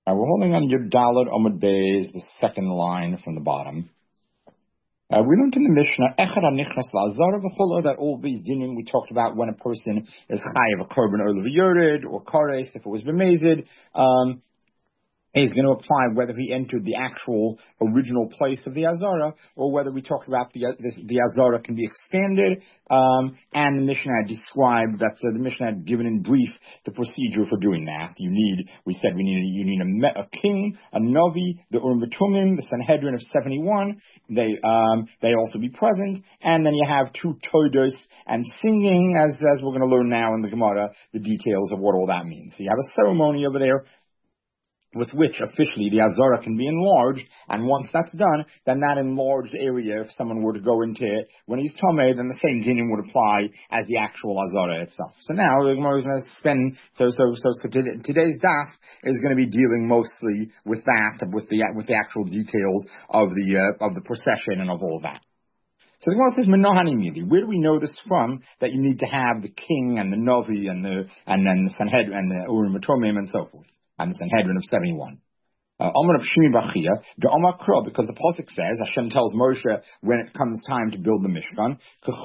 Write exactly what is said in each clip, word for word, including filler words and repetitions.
Uh, we're holding on your Daled Amud Beis, the second line from the bottom. Uh, we learned in the Mishnah, Echad HaNichnas LaZara V'cholo, that all these dinim we talked about when a person is chayav a korban or yored or kares, if it was b'mezid, um, is going to apply whether he entered the actual original place of the Azara or whether we talked about the the, the Azara can be expanded. Um, and the Mishnah had described that uh, the Mishnah had given in brief the procedure for doing that. You need, we said, we need you need a, a king, a Navi, the Urim V'Tumim, the Sanhedrin of seventy-one. They um, they also be present, and then you have two todos and singing, as as we're going to learn now in the Gemara, the details of what all that means. So you have a ceremony over there with which officially the Azara can be enlarged, and once that's done, then that enlarged area, if someone were to go into it when he's Tomei, then the same dinim would apply as the actual Azara itself. So now the Gemara is going to spend, so so so, so today's daf is going to be dealing mostly with that, with the with the actual details of the uh, of the procession and of all that. So the Gemara says, "Menohani mili." Where do we know this from? That you need to have the king and the Navi and the and then the Sanhedrin and the Urim V'Tumim and so forth, and the Sanhedrin of seventy-one. Amar of Shimi Bachia, the Amar Kro, because the Pasuk says, Hashem tells Moshe when it comes time to build the Mishkan,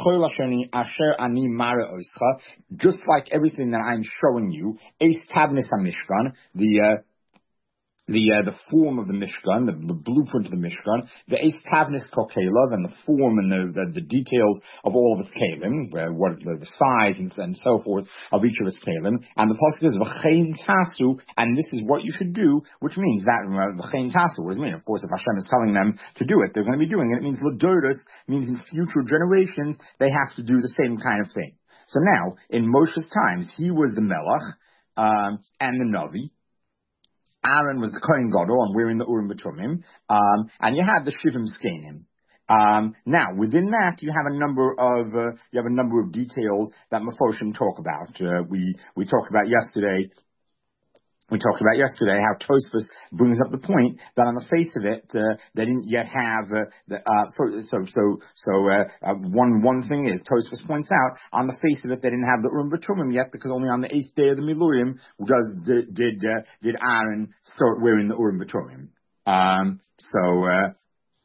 just like everything that I'm showing you, Eis Tavnis HaMishkan, the uh, the uh, the form of the Mishkan, the, the blueprint of the Mishkan, the Eis Tavnis Kokelav, and the form and the, the, the details of all of its Kalim, uh, what the, the size and, and so forth of each of its Kalim. And the Pasuk is V'chein Tasu, and this is what you should do, which means that V'chein Tasu, what does it mean? Of course, if Hashem is telling them to do it, they're going to be doing it. It means L'Doros, means in future generations, they have to do the same kind of thing. So now, in Moshe's times, he was the Melech, um, and the Navi. Aaron was the Kohen Gadol and wearing the Urim V'Tumim, um, and you have the Shivim Skenim. Um, now, within that, you have a number of uh, you have a number of details that Mefoshim talk about. Uh, we we talked about yesterday. We talked about yesterday how Tosfos brings up the point that on the face of it, uh, they didn't yet have uh, the uh, so so so uh, uh, one one thing is Tosfos points out on the face of it they didn't have the Urim V'Tumim yet because only on the eighth day of the Milurim does did did, uh, did Aaron start wearing the Urim V'Tumim. Um, so. Uh,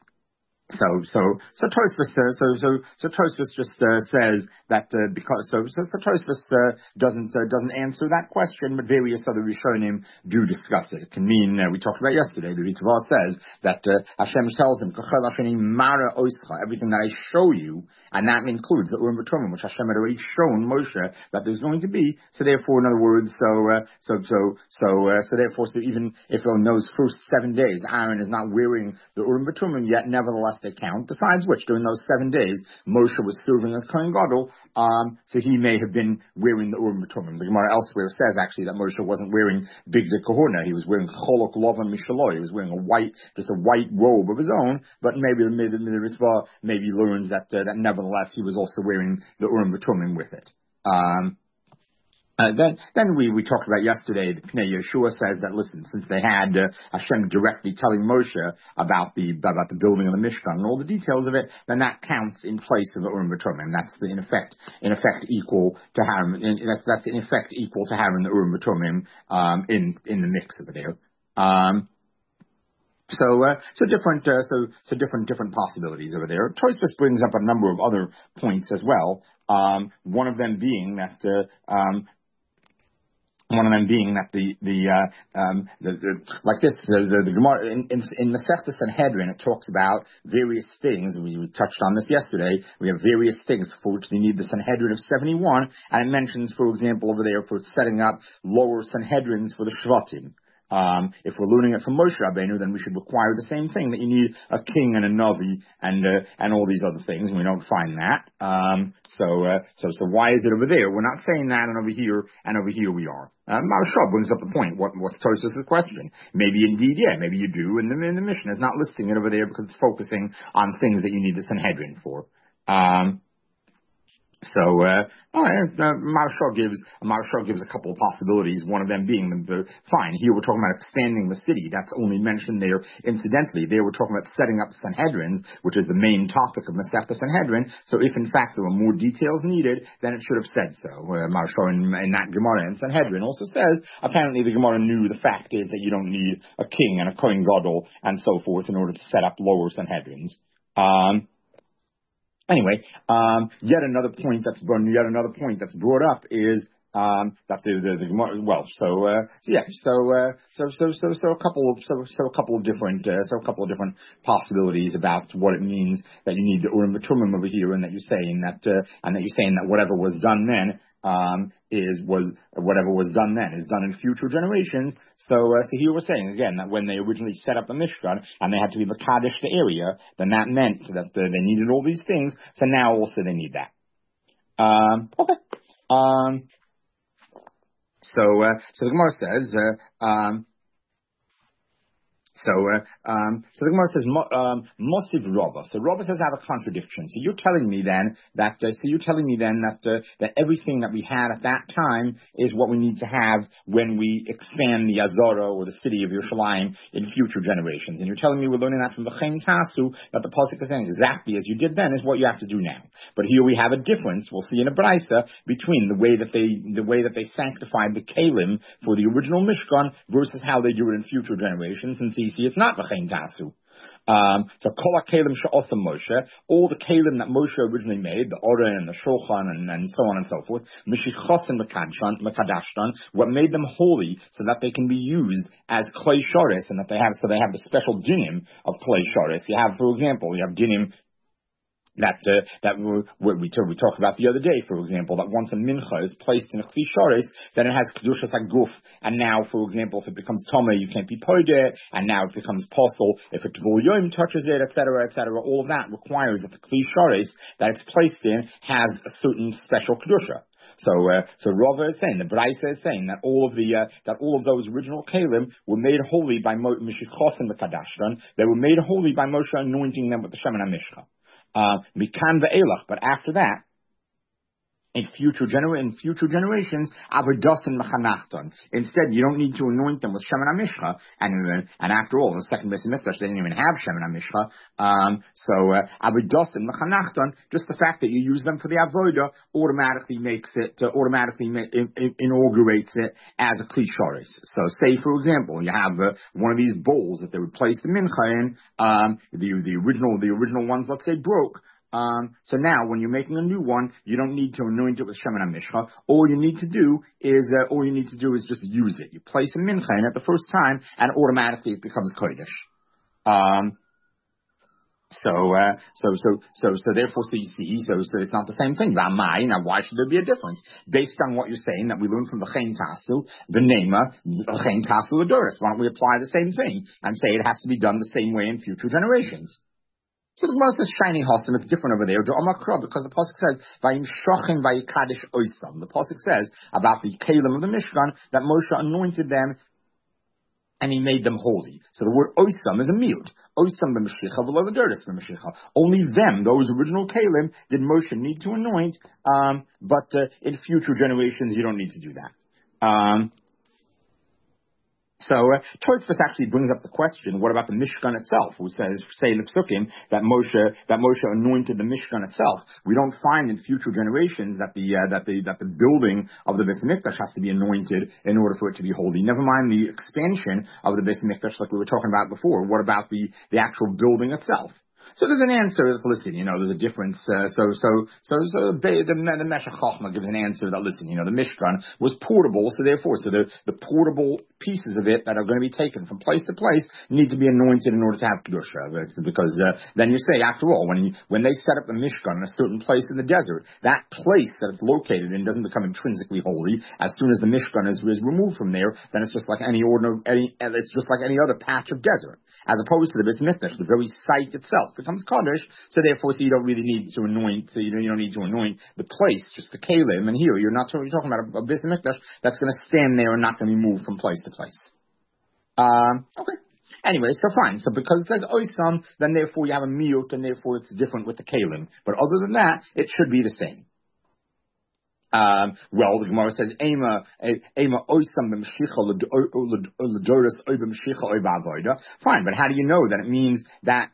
So, so, so Tosfos, uh, so, so, so Tosfos just uh, says that uh, because so, so, so Tosfos uh, doesn't uh, doesn't answer that question, but various other Rishonim do discuss it. It can mean uh, we talked about yesterday. The Ritva says that uh, Hashem tells him everything that I show you, and that includes the Urim V'Tumim, which Hashem had already shown Moshe that there's going to be. So therefore, in other words, so uh, so so so uh, so therefore, so even if on those first seven days Aaron is not wearing the Urim V'Tumim yet, nevertheless they count. Besides which, during those seven days, Moshe was serving as Kohen Gadol, um, so he may have been wearing the Urim V'Tumim. The Gemara elsewhere says actually that Moshe wasn't wearing Bigdei Kahuna. He was wearing Cholok Lovan Mishaloi. He was wearing a white, just a white robe of his own. But maybe maybe the Ritva maybe learns that uh, that nevertheless he was also wearing the Urim V'Tumim with it. Um, Uh, then, then we, we talked about yesterday, the Pnei Yeshua says that, listen, since they had uh, Hashem directly telling Moshe about the about the building of the Mishkan and all the details of it, then that counts in place of the Urim V'Tumim. That's the, in effect in effect equal to Aaron. That's that's in effect equal to having the Urim V'Tumim um, in in the mix over there. Um, So, uh, so different, uh, so, so different, different possibilities over there. Tosfos brings up a number of other points as well. Um, one of them being that, uh, um, One of them being that the the uh, um, the, the like this the the, the Gemara in in, in Masechta Sanhedrin it talks about various things. We, we touched on this yesterday. We have various things for which they need the Sanhedrin of seventy-one, and it mentions, for example, over there for setting up lower Sanhedrins for the Shvatim. Um, if we're learning it from Moshe Rabbeinu, then we should require the same thing, that you need a king and a Navi and uh, and all these other things, and we don't find that. Um, so, uh, so, so why is it over there? We're not saying that, and over here, and over here we are. Uh, Maharshal brings up the point. What, what's Tosfos' question? Maybe indeed, yeah, maybe you do, and the, and the Mishnah is not listing it over there because it's focusing on things that you need the Sanhedrin for. Um, So, uh, all right, uh, Marshall gives, Marshall gives a couple of possibilities, one of them being the, the, fine, here we're talking about expanding the city, that's only mentioned there incidentally. There we're talking about setting up Sanhedrins, which is the main topic of Masechta Sanhedrin, so if in fact there were more details needed, then it should have said so. Uh, Marshall in, in that Gemara in Sanhedrin also says, apparently the Gemara knew the fact is that you don't need a king and a Kohen Gadol and so forth in order to set up lower Sanhedrins. Um, Anyway, um, yet another point that's brought, yet another point that's brought up is um, that the the, the well, so uh, so yeah, so uh, so so so so a couple of so so a couple of different uh, so a couple of different possibilities about what it means that you need the Urim V'Tumim over here, and that you're saying that uh, and that you're saying that whatever was done then um, is was whatever was done then is done in future generations. So, uh, so here we're saying again that when they originally set up the Mishkan and they had to be Makadesh the area, then that meant that uh, they needed all these things. So now also they need that. Um, okay. Um, so, uh, so the Gemara says, uh, um, So, uh, um, so the Gemara says, mo- um, Mosiv Rava. So Rava says I have a contradiction. So you're telling me then that, uh, so you're telling me then that, uh, that everything that we had at that time is what we need to have when we expand the Azara or the city of Yerushalayim in future generations. And you're telling me we're learning that from the Chen Tasu, that the Pasuk is saying exactly as you did then is what you have to do now. But here we have a difference, we'll see in a Braisa, between the way that they, the way that they sanctified the Kalim for the original Mishkan versus how they do it in future generations. And see, see, it's not v'chein tasu. Um, so kol ha-kelim she'osa Moshe, all the kelim that Moshe originally made, the Oren and the Shulchan and, and so on and so forth, mishichos and mekadashtan, what made them holy so that they can be used as klei shores, and that they have, so they have the special dinim of klei shores. You have, for example, you have dinim that uh, that we, we, we talked about the other day, for example, that once a mincha is placed in a kli sharis, then it has kedushas haguf, and now, for example, if it becomes tome, you can't be poideh, and now it becomes possible if a tevul yom touches it, et cetera, et cetera. All of that requires that the kli sharis that it's placed in has a certain special kedusha. So, uh, so Rava is saying, the Braisa is saying that all of the, uh, that all of those original Kalim were made holy by Mishichos and Mekadashtan. They were made holy by Moshe anointing them with the Shemen HaMishcha. Uh, Mikan ve'elach, but after that, in future, gener- in future generations, avodas and mechanachton. Instead, you don't need to anoint them with shemen hamishcha. And uh, and after all, the second Beis Hamikdash, they didn't even have shemen hamishcha. Um, so uh, avodas and mechanachton, just the fact that you use them for the avodah automatically makes it, uh, automatically ma- in, in, inaugurates it as a kli sharis. So, say for example, you have uh, one of these bowls that they would place the mincha in. Um, the the original the original ones, let's say, broke. Um, so now, when you're making a new one, you don't need to anoint it with shemen hamishcha. All you need to do is, uh, all you need to do is just use it. You place a mincha in it the first time, and automatically it becomes kodesh. Um, so, uh, so, so, so, so therefore, so you see, so, so it's not the same thing. Ramai, now why should there be a difference? Based on what you're saying, that we learned from the Chen Tasu, the Nema, the Chen Tasu Adoris. Why don't we apply the same thing and say it has to be done the same way in future generations? So the Gemara says shiny hosim, it's different over there. Because the pasuk says vayim shochim vayikadish oisam. The pasuk says about the kalim of the Mishkan that Moshe anointed them and he made them holy. So the word oisam is a miut. Oisam b'meshicha v'lo l'derdes b'meshicha. Only them, those original kalim, did Moshe need to anoint. Um, but uh, in future generations, you don't need to do that. Um, So, uh, Tosfos actually brings up the question, what about the Mishkan itself? Who says, say in the Psukim, that Moshe, that Moshe anointed the Mishkan itself. We don't find in future generations that the, uh, that the, that the building of the Beis Hamikdash has to be anointed in order for it to be holy. Never mind the expansion of the Beis Hamikdash like we were talking about before. What about the, the actual building itself? So there's an answer. Listen, you know, there's a difference. Uh, so, so, so, so the the, the Meshech Chochmah gives an answer that listen, you know, the Mishkan was portable, so therefore, so the the portable pieces of it that are going to be taken from place to place need to be anointed in order to have kedusha. Because uh, then you say, after all, when you, when they set up the Mishkan in a certain place in the desert, that place that it's located in doesn't become intrinsically holy. As soon as the Mishkan is, is removed from there, then it's just like any ordinary, any, it's just like any other patch of desert, as opposed to the Beis Hamikdash, the very site itself becomes kaddish, so therefore, so you don't really need to anoint, so you don't, you don't need to anoint the place, just the kalim. And here, you're not you're talking about a, a Beis Hamikdash that's going to stand there and not going to be moved from place to place. Um, okay. Anyway, so fine. So because it says oisam, then therefore you have a miut, and therefore it's different with the kalim. But other than that, it should be the same. Um, well, the Gemara says, "Ema, ema oisam b'mshicha l'doros oy b'mshicha oy ba'avoda." Fine, but how do you know that it means that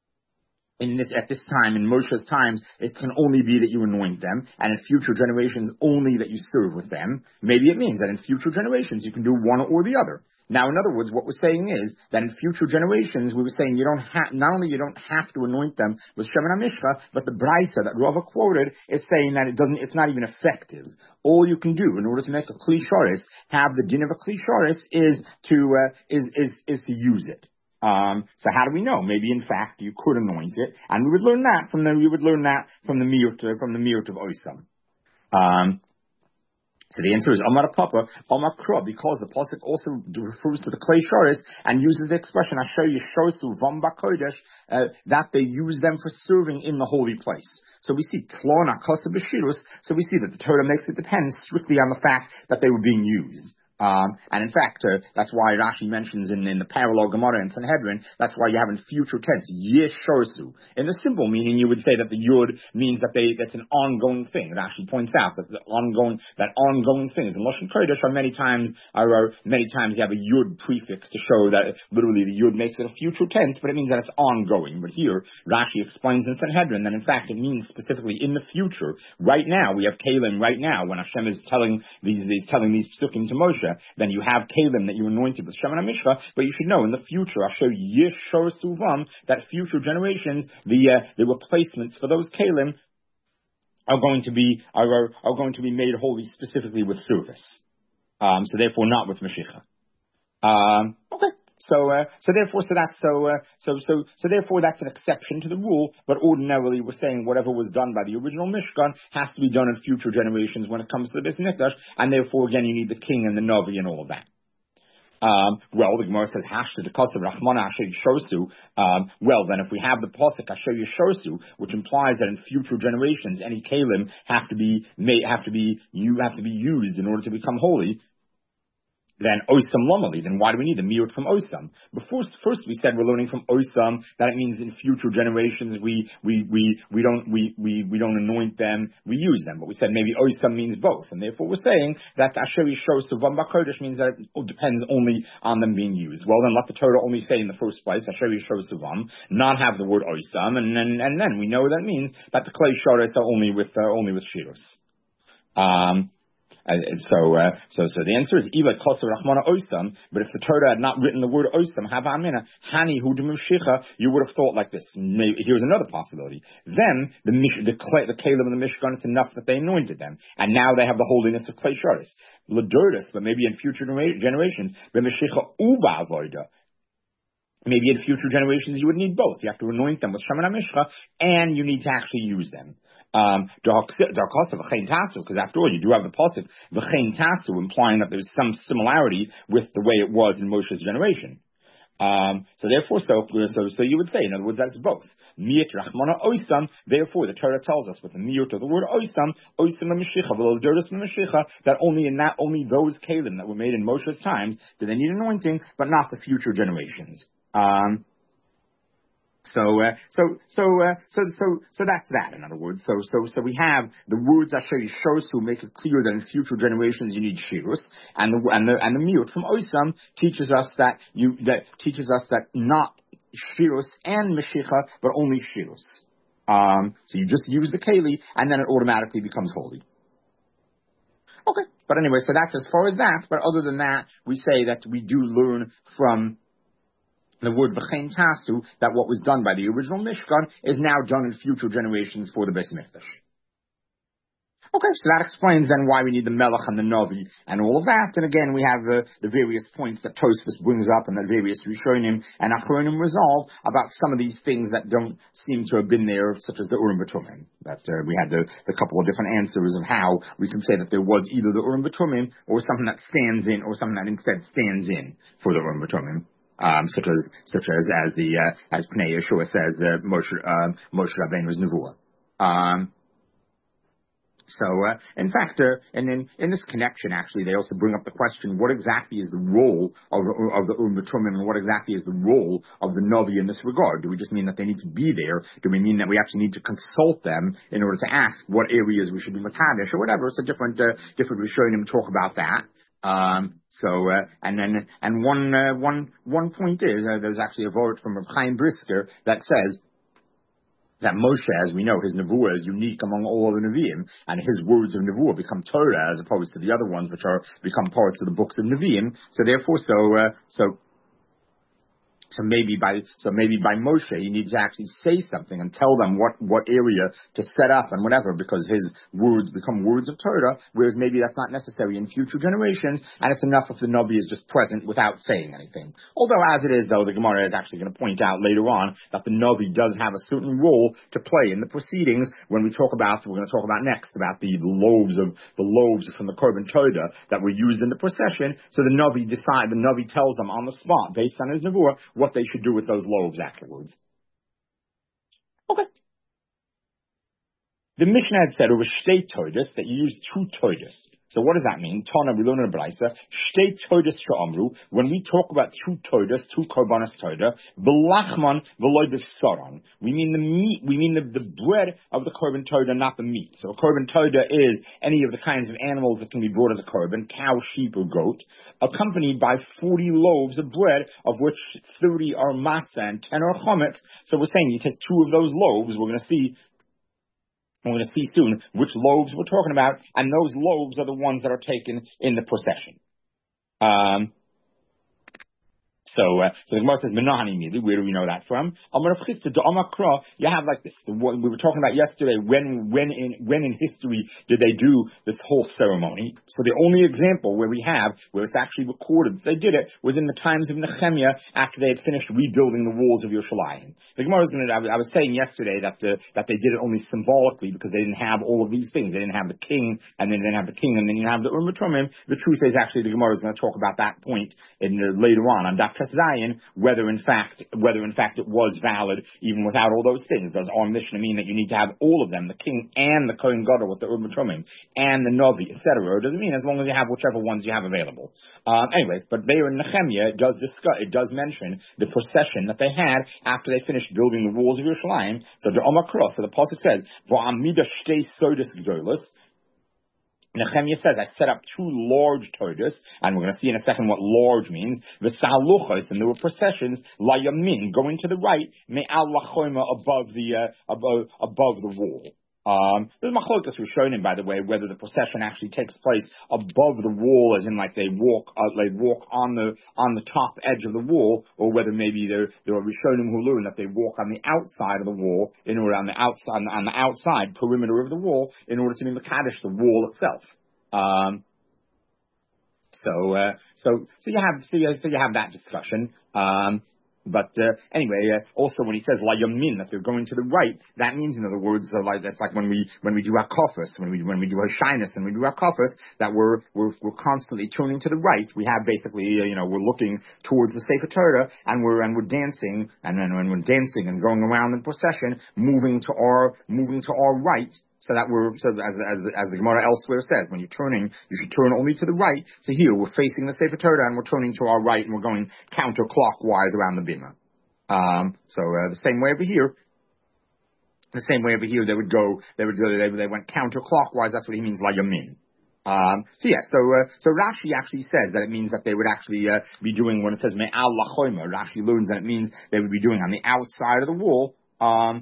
in this at this time in Moshe's times it can only be that you anoint them, and in future generations only that you serve with them? Maybe it means that in future generations you can do one or the other. Now, in other words, what we're saying is that in future generations, we were saying you don't have, not only you don't have to anoint them with Shemen HaMishcha, but the Braisa that Rava quoted is saying that it doesn't, it's not even effective. All you can do in order to make a Kli Sharis, have the din of a Kli Sharis, is to, uh, is, is, is to use it. Um, so how do we know? Maybe in fact you could anoint it, and we would learn that from the, we would learn that from the Miut, from the Miut of Oisam. Um, So the answer is Amar Papa, Amar Kra, because the pasuk also refers to the Klei Sharis and uses the expression Asher Yishosu Vamba Kodesh, uh, that they use them for serving in the holy place. So we see Tlon Akasa B'Shirus, so we see that the Torah makes it depend strictly on the fact that they were being used. Um, and in fact, uh, that's why Rashi mentions in, in the parallel Gemara in Sanhedrin, that's why you have in future tense, Yeshorsu. In the simple meaning, you would say that the Yud means that they, that's an ongoing thing. Rashi points out that the ongoing, that ongoing things. In Lashon Kodesh are many times, are, many times you have a Yud prefix to show that literally the Yud makes it a future tense, but it means that it's ongoing. But here, Rashi explains in Sanhedrin that in fact it means specifically in the future. Right now, we have Kalim right now, when Hashem is telling these, these telling these psukim to Moshe, then you have Kalim that you anointed with Shemen HaMishcha, but you should know in the future, Asher Yishor Suvam, that future generations, the uh, the replacements for those Kalim are going to be are are going to be made holy specifically with service. Um, so therefore, not with Mashiach. Um, okay. So, uh, so therefore, so that's so, uh, so, so, so therefore, that's an exception to the rule. But ordinarily, we're saying whatever was done by the original Mishkan has to be done in future generations when it comes to the Beis Mikdash, and therefore, again, you need the king and the Navi and all of that. Um, well, the Gemara says, Hashta the Kosav Rachmana Asher Yishosu. Um, well, then if we have the Pasuk Asher Yishosu, which implies that in future generations, any Kalim have to be, may, have to be, you have to be used in order to become holy, then Osam Lomali, then why do we need the Miut from Osam? Before, first we said we're learning from Osam that it means in future generations we, we, we, we don't, we, we, we don't anoint them, we use them. But we said maybe Osam means both. And therefore we're saying that Asher Yishosu Vamba Kodesh means that it depends only on them being used. Well, then let the Torah only say in the first place, Asher Yishosu Vam, not have the word Osam, and then, and then we know that means that the Klei Sharis are only with, uh, only with Shirus. Um, Uh, so, uh, so, so the answer is Ila Kosa Rachmana Osam. But if the Torah had not written the word Osam, Hava Amina Hani Hudum Shicha, you would have thought like this. Maybe, here's another possibility. Then the the the Caleb and the Mishkan, it's enough that they anointed them, and now they have the holiness of Klei Sharis. Ladurdas, but maybe in future generations, the Mishicha Uba Avoida. Maybe in future generations you would need both. You have to anoint them with Shemen HaMishcha, and you need to actually use them. Um, because after all, you do have the pasuk v'chein tasu, implying that there's some similarity with the way it was in Moshe's generation. Um, so therefore, so, so so you would say, in other words, that's both. Miyat rachmana oisam. Therefore, the Torah tells us with the miyut of the word oisam, oisam mishicha, v'loderus mishicha, that only in that only those kalim that were made in Moshe's times do they need anointing, but not the future generations. Um, So, uh, so, so, uh, so, so, so that's that. In other words, so, so, so we have the words Asher Yishosu make it clear that in future generations you need shirus, and the and the and the miut from Osam teaches us that you that teaches us that not shirus and meshicha, but only shirus. Um, so you just use the keli, and then it automatically becomes holy. Okay, but anyway, so that's as far as that. But other than that, we say that we do learn from the word v'chein tasu, that what was done by the original Mishkan is now done in future generations for the Beis Mikdash. Okay, so that explains then why we need the Melech and the Navi and all of that. And again, we have the, the various points that Tosfos brings up and that various Rishonim and Achronim resolve about some of these things that don't seem to have been there, such as the Urim V'Tumim. That uh, we had the, the couple of different answers of how we can say that there was either the Urim V'Tumim or something that stands in, or something that instead stands in for the Urim V'Tumim. Um, such as, such as, as the, uh, as Pnei Yeshua says, uh, Moshe, uh, Moshe Rabbeinu's Nevuah. Um, So, uh, in fact, uh, and in, in this connection, actually, they also bring up the question, what exactly is the role of, of the Umm B'Tumim, and what exactly is the role of the Navi in this regard? Do we just mean that they need to be there? Do we mean that we actually need to consult them in order to ask what areas we should be Makadesh or whatever? So different, uh, different Rishonim talk about that. Um, so, uh, and then, and one, uh, one, one point is, uh, there's actually a vote from Reb Chaim Brisker that says, that Moshe, as we know, his Nevuah is unique among all of the Nevi'im, and his words of Nevuah become Torah as opposed to the other ones which are become parts of the books of Nevi'im. So therefore, so, uh, so, So maybe by so maybe by Moshe, he needs to actually say something and tell them what, what area to set up and whatever, because his words become words of Torah, whereas maybe that's not necessary in future generations, and it's enough if the Navi is just present without saying anything. Although as it is, though, the Gemara is actually going to point out later on that the Navi does have a certain role to play in the proceedings when we talk about, we're going to talk about next, about the loaves of, the loaves from the Korban Torah that were used in the procession. So the Navi decide, the Navi tells them on the spot, based on his Nevuah, what they should do with those loaves afterwards. Okay. The Mishnah had said over shtei toides that you use two toides. So what does that mean? Tana, we learn in the Braisa, shtei toides she'amru, when we talk about two toides, two korbanos toida, v'lachman v'loy b'saron. We mean the meat, we mean the, the bread of the korban toida, not the meat. So a korban toida is any of the kinds of animals that can be brought as a korban, cow, sheep, or goat, accompanied by forty loaves of bread, of which thirty are matzah and ten are chometz. So we're saying you take two of those loaves, we're going to see We're going to see soon which loaves we're talking about, and those loaves are the ones that are taken in the procession. Um, So, uh, so the Gemara says, Menahani immediately. Where do we know that from? You have like this. The, what we were talking about yesterday, when, when in, when in history did they do this whole ceremony? So the only example where we have, where it's actually recorded that they did it, was in the times of Nehemiah, after they had finished rebuilding the walls of Yerushalayim. The Gemara was going to, I was, I was saying yesterday that, uh, that they did it only symbolically, because they didn't have all of these things. They didn't have the king, and then they didn't have the king, and then you have the Urim Tumim. The truth is, actually, the Gemara is going to talk about that point in the, later on, on Daf Zion, whether in fact, whether in fact it was valid even without all those things. Does our Mishnah mean that you need to have all of them, the king and the Kohen Gadol with the Urim Tumim and the Navi, et cetera? Or does it mean as long as you have whichever ones you have available? Um, anyway, but there in Nehemiah, it does discuss, it does mention the procession that they had after they finished building the walls of Yerushalayim. So the Omar Cross, so the pasuk says, "Va'amida shtei sodas gedolos." Nehemiah says, I set up two large toides, and we're going to see in a second what large means. V'saluchos, and there were processions, layamin, going to the right, me'al lachoima, above the, uh, above, above the wall. Um, there's machlokas rishonim, by the way, whether the procession actually takes place above the wall, as in like they walk, uh, they walk on the on the top edge of the wall, or whether maybe there there are rishonim who learn that they walk on the outside of the wall, in order on the outside on the outside perimeter of the wall, in order to be mekadesh the wall itself. Um, so uh, so so you have so you, so you have that discussion. Um, But uh, anyway, uh, also when he says la yamin, that they're going to the right, that means, in other words, uh, like that's like when we when we do our kofus, when we when we do our shyness and we do our kofus, that we're we're we're constantly turning to the right. We have basically, uh, you know, we're looking towards the Sefer Torah, and we're and we're dancing, and then when we're dancing and going around in procession, moving to our moving to our right. So that we're, so as, as, as the Gemara elsewhere says, when you're turning, you should turn only to the right. So here, we're facing the Sefer Torah, and we're turning to our right, and we're going counterclockwise around the bima. Um, so, uh, the same way over here, the same way over here, they would go, they would go, they, they went counterclockwise, that's what he means, la yamin. Um, so yeah, so, uh, so Rashi actually says that it means that they would actually, uh, be doing, when it says me'al lachoima, Rashi learns that it means they would be doing on the outside of the wall, um,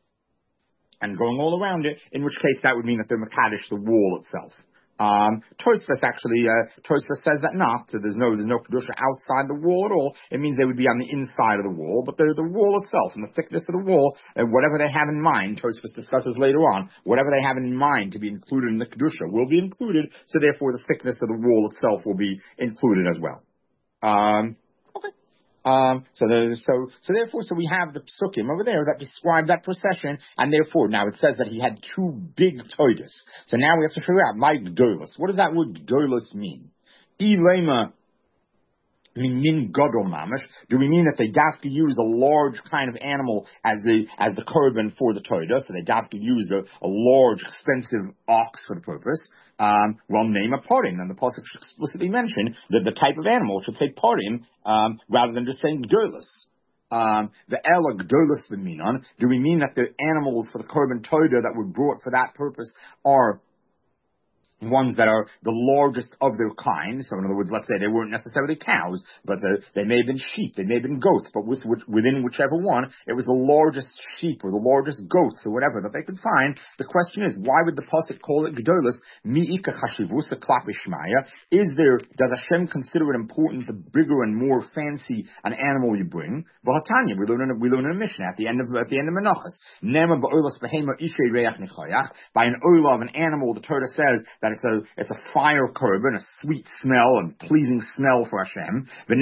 and going all around it, in which case that would mean that they're mekadesh the wall itself. Um, Tosfos actually, uh, Tosfos says that not, so there's no, there's no kedusha outside the wall at all. It means they would be on the inside of the wall, but the, the wall itself and the thickness of the wall, and whatever they have in mind, Tosfos discusses later on, whatever they have in mind to be included in the kedusha will be included, so therefore the thickness of the wall itself will be included as well. Um, Um, so, the, so, so therefore, so we have the psukim over there that describe that procession, and therefore, now it says that he had two big toides. So now we have to figure out, my gdolos. What does that word gdolos mean? Ilema, Min gadol mamish. Do we mean that they have to use a large kind of animal as the as the korban for the Torah? So they have to use a, a large, expensive ox for the purpose. Um, well, name a parim, and the pasuk explicitly mentioned that the type of animal should say parim um, rather than just saying gdolos. Um, the ela gdolos v'minon. Do we mean that the animals for the korban Torah that were brought for that purpose are ones that are the largest of their kind? So in other words, let's say they weren't necessarily cows, but the, they may have been sheep, they may have been goats, but with, with, within whichever one, it was the largest sheep or the largest goats or whatever that they could find. The question is, why would the pasuk call it gedolos? Mi'ika chashivus klapi shmaya. Is there, does Hashem consider it important the bigger and more fancy an animal you bring? V'hatanya, we learn in, we learn in a Mishnah at the end of at the end of Menachos. Nema ba'olos behema ishay reach nichayach. By an oil of an animal, the Torah says that it's a it's a fire korban, a sweet smell and pleasing smell for Hashem. We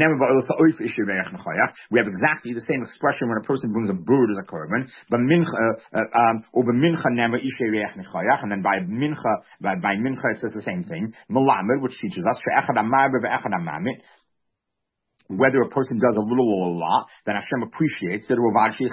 have exactly the same expression when a person brings a bird as a korban. But mincha, uh, um, and then by mincha, by, by mincha it says the same thing. Melamed, which teaches us whether a person does a little or a lot, then Hashem appreciates it. As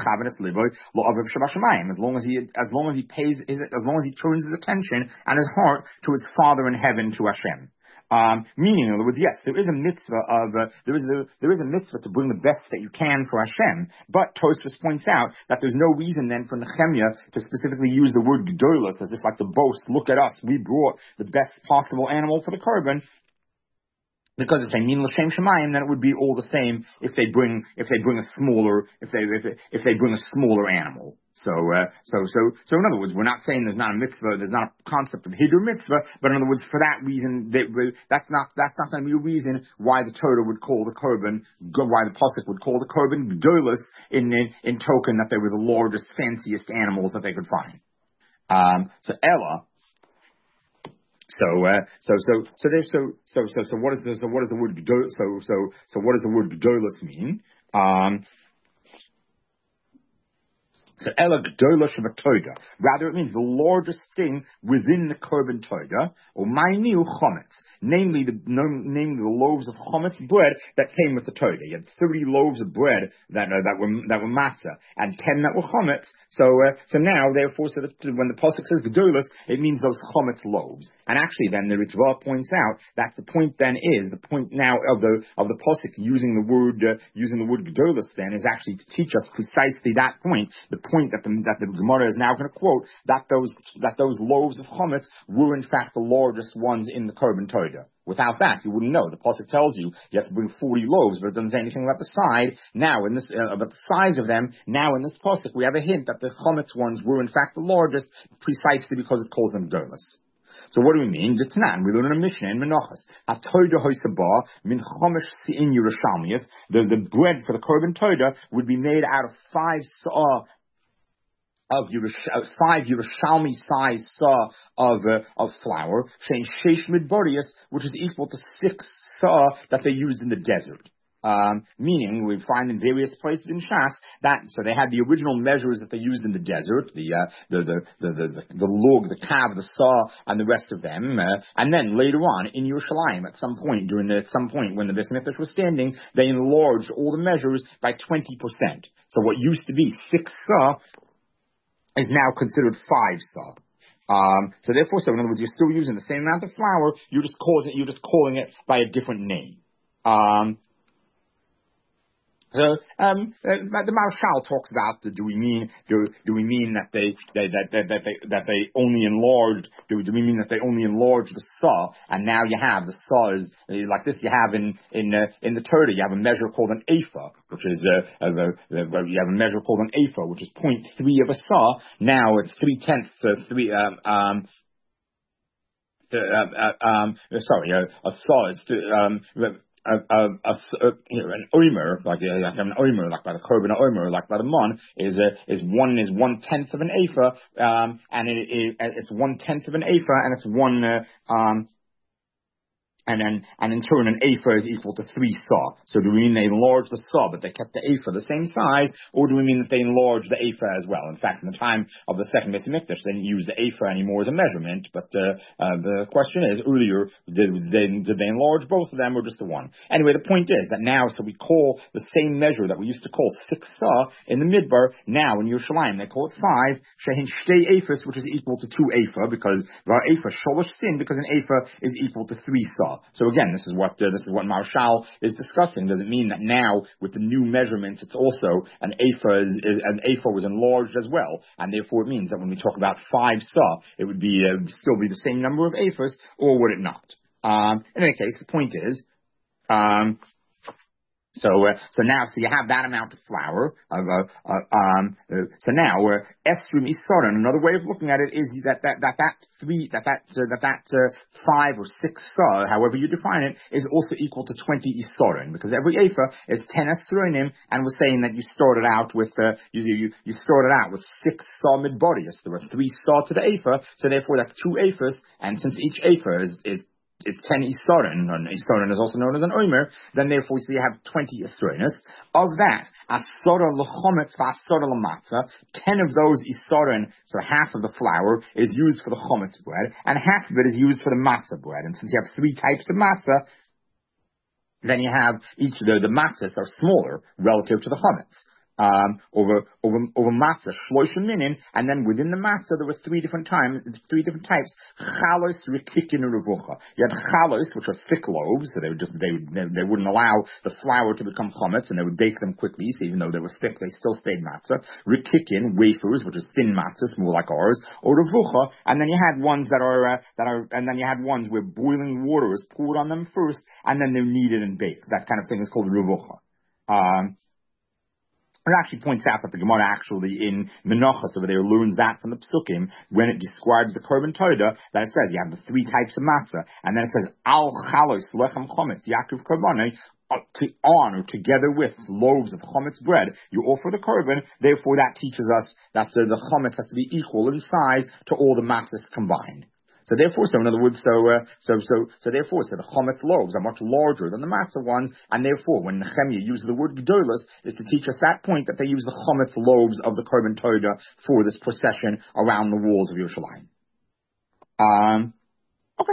long as he, as long as he pays, his, as long as he turns his attention and his heart to his Father in heaven, to Hashem. Um, meaning, in other words, yes, there is a mitzvah of uh, there is a, there is a mitzvah to bring the best that you can for Hashem. But Tosfos points out that there's no reason then for Nehemiah to specifically use the word gedolos as if like to boast. Look at us, we brought the best possible animal for the korban. Because if they mean l'shem shemayim, then it would be all the same if they bring if they bring a smaller if they if they, if they bring a smaller animal. So uh, so so so in other words, we're not saying there's not a mitzvah, there's not a concept of hidur mitzvah, but in other words, for that reason, they, that's not that's not going to be a reason why the Torah would call the korban, why the pasuk would call the korban gedolos in, in in token that they were the largest, fanciest animals that they could find. Um, so Ella. So, uh, so, so, so, there, so, so, so, so, what is the, so, what does the word gedolos? So, so, so, what does the word gedolos mean? Um, So Ela Gdola Shabatoida. Rather, it means the largest thing within the korban toida, or Mainiu Chometz, namely the namely the loaves of Chometz bread that came with the toida. You had thirty loaves of bread that uh, that were that were matzah, and ten that were Chometz. So uh, so now, therefore, so that when the pasuk says Gdolos, it means those Chometz loaves. And actually, then the Ritva points out that the point then is the point now of the of the pasuk using the word uh, using the word Gdolos then is actually to teach us precisely that point. The point that the, that the Gemara is now going to quote, that those that those loaves of chometz were in fact the largest ones in the korban toida. Without that, you wouldn't know. The pasuk tells you you have to bring forty loaves, but it doesn't say anything about the side. Now, in this uh, about the size of them, now in this pasuk we have a hint that the chometz ones were in fact the largest, precisely because it calls them dolos. So what do we mean? The Tanan, we learn in a Mishnah in Menachos. Atoida hoisabah min chomesh siin Yerushalmius. The the bread for the korban toida would be made out of five sa'ah of Yerush- five Yerushalmi size saw of uh, of flour, saying sheish midborius, which is equal to six saw that they used in the desert. Um, meaning, we find in various places in Shas that so they had the original measures that they used in the desert, the uh, the, the the the the the lug, the kav, the saw, and the rest of them, uh, and then later on in Yerushalayim, at some point during the, at some point when the Beis Mikdash was standing, they enlarged all the measures by twenty percent. So what used to be six saw is now considered five saw. Um, so therefore, so in other words, you're still using the same amount of flour, you're just calling it, you're just calling it by a different name. Um, So um, uh, the Marshal talks about uh, do we mean do do we mean that they, they that, that that they that they only enlarged do, do we mean that they only enlarged the saw, and now you have the saw is uh, like this you have in in uh, in the Torah you have a measure called an ephah, which is uh, uh, uh, you have a measure called an ephah, which is point three of a saw. Now it's three tenths of three um um. Uh, uh, um sorry uh, a saw is um. A, a, a, a, you know, an omer, like, a, like an omer, like by the korban omer, like by the mon, is a, is one is one tenth of an ephah, um, and it, it, it's one tenth of an ephah, and it's one uh, um, And then, and in turn, an ephah is equal to three saw. So do we mean they enlarged the saw, but they kept the ephah the same size, or do we mean that they enlarged the ephah as well? In fact, in the time of the second Beis Hamikdash, they didn't use the ephah anymore as a measurement, but uh, uh, the question is, earlier, did they, did they enlarge both of them or just the one? Anyway, the point is that now, so we call the same measure that we used to call six saw in the Midbar, now in Yerushalayim, they call it five, shehin shtei ephahs, which is equal to two ephah, because var ephah sholosh sin, because an ephah is equal to three saw. So again, this is what uh, this is what Marshal is discussing. Does it mean that now with the new measurements, it's also an ephah is, is, an ephah was enlarged as well, and therefore it means that when we talk about five saw, it would be uh, still be the same number of ephahs, or would it not? Um, in any case, the point is. Um, So, uh, so now, so you have that amount of flour. Of, uh, uh, um, uh, so now, uh, estrum isorin. Another way of looking at it is that that that that three that that uh, that that uh, five or six saw, however you define it, is also equal to twenty isorin, because every ephah is ten esronim, and we're saying that you started out with uh, you you you started out with six saw midbodius. There were three saw to the ephah, so therefore that's two ephahs, and since each ephah is is is ten Isarin, and Isarin is also known as an Omer, then therefore so you have twenty Isarinus. Of that, Asora l'chometz v'asora l'matzah, ten of those Isarin, so half of the flour, is used for the chometz bread, and half of it is used for the matzah bread. And since you have three types of matzah, then you have each of the, the matzahs are smaller relative to the chometz. Um, over over over matzah, shloisha minin, and then within the matzah there were three different times, three different types. Chalos, rikikin, and revucha. You had chalos, which are thick loaves, so they would just they would they, they wouldn't allow the flour to become chametz, and they would bake them quickly. So even though they were thick, they still stayed matzah. Rikikin, wafers, which is thin matzahs, more like ours, or revucha, and then you had ones that are uh, that are, and then you had ones where boiling water is poured on them first, and then they're kneaded and baked. That kind of thing is called revucha. Um, It actually points out that the Gemara actually in Menachos over there learns that from the Psukim when it describes the Korban Todah, that it says you have the three types of matzah, and then it says Al Chalos Lechem Chometz Yaakov Korbanei, on or together with loaves of chometz bread, you offer the korban. Therefore, that teaches us that the, the chometz has to be equal in size to all the matzahs combined. So therefore, so in other words, so uh, so so so therefore, so the chometz loaves are much larger than the matzah ones, and therefore, when Nehemiah uses the word gedolos, is to teach us that point that they use the chometz loaves of the korban todah for this procession around the walls of Yerushalayim. Um, okay.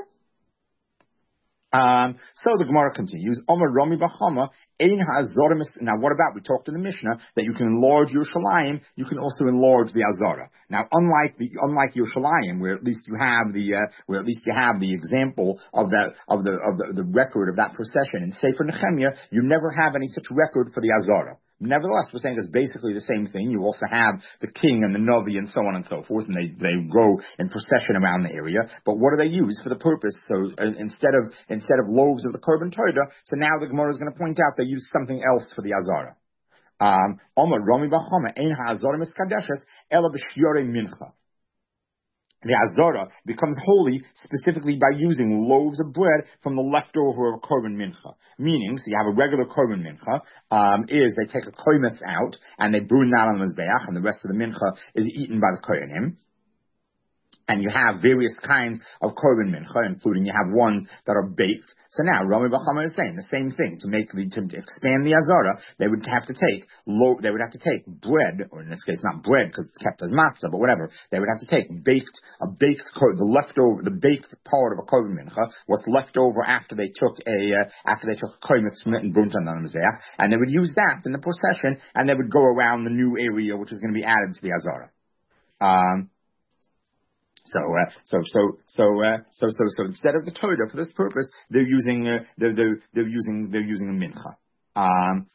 Um, so the Gemara continues. Omer Rami Bachama Ein Ha'azorim. Now, what about we talked in the Mishnah that you can enlarge Yerushalayim, you can also enlarge the Azara. Now, unlike the unlike Yerushalayim, where at least you have the uh, where at least you have the example of that of the of the, the record of that procession in Sefer Nehemiah, you never have any such record for the Azara. Nevertheless, we're saying it's basically the same thing. You also have the king and the Navi and so on and so forth, and they, they go in procession around the area. But what do they use for the purpose? So uh, instead of instead of loaves of the Korban Todah, so now the Gemara is going to point out they use something else for the Azara. Um, Omer Rami Bachama Ein Ha'azara Miskadeshes Ela B'Shiorei Mincha. The Azara becomes holy specifically by using loaves of bread from the leftover of a korban mincha. Meaning, so you have a regular korban mincha, um, is they take a kometz out and they burn that on the mizbeach, and the rest of the mincha is eaten by the kohanim. And you have various kinds of korban mincha, including you have ones that are baked. So now Rami Bachama is saying the same thing. To make the, to expand the Azara, they would have to take low, they would have to take bread, or in this case not bread because it's kept as matzah, but whatever. They would have to take baked a baked the leftover the baked part of a korban mincha, what's left over after they took a uh, after they took a kometz and burnt on the mizbeach, and they would use that in the procession, and they would go around the new area which is going to be added to the Azara. Um, So, uh, so, so, so, uh, so, so, so, instead of the Todah for this purpose, they're using, uh, they're, they're, they're using, they're using a mincha. Um,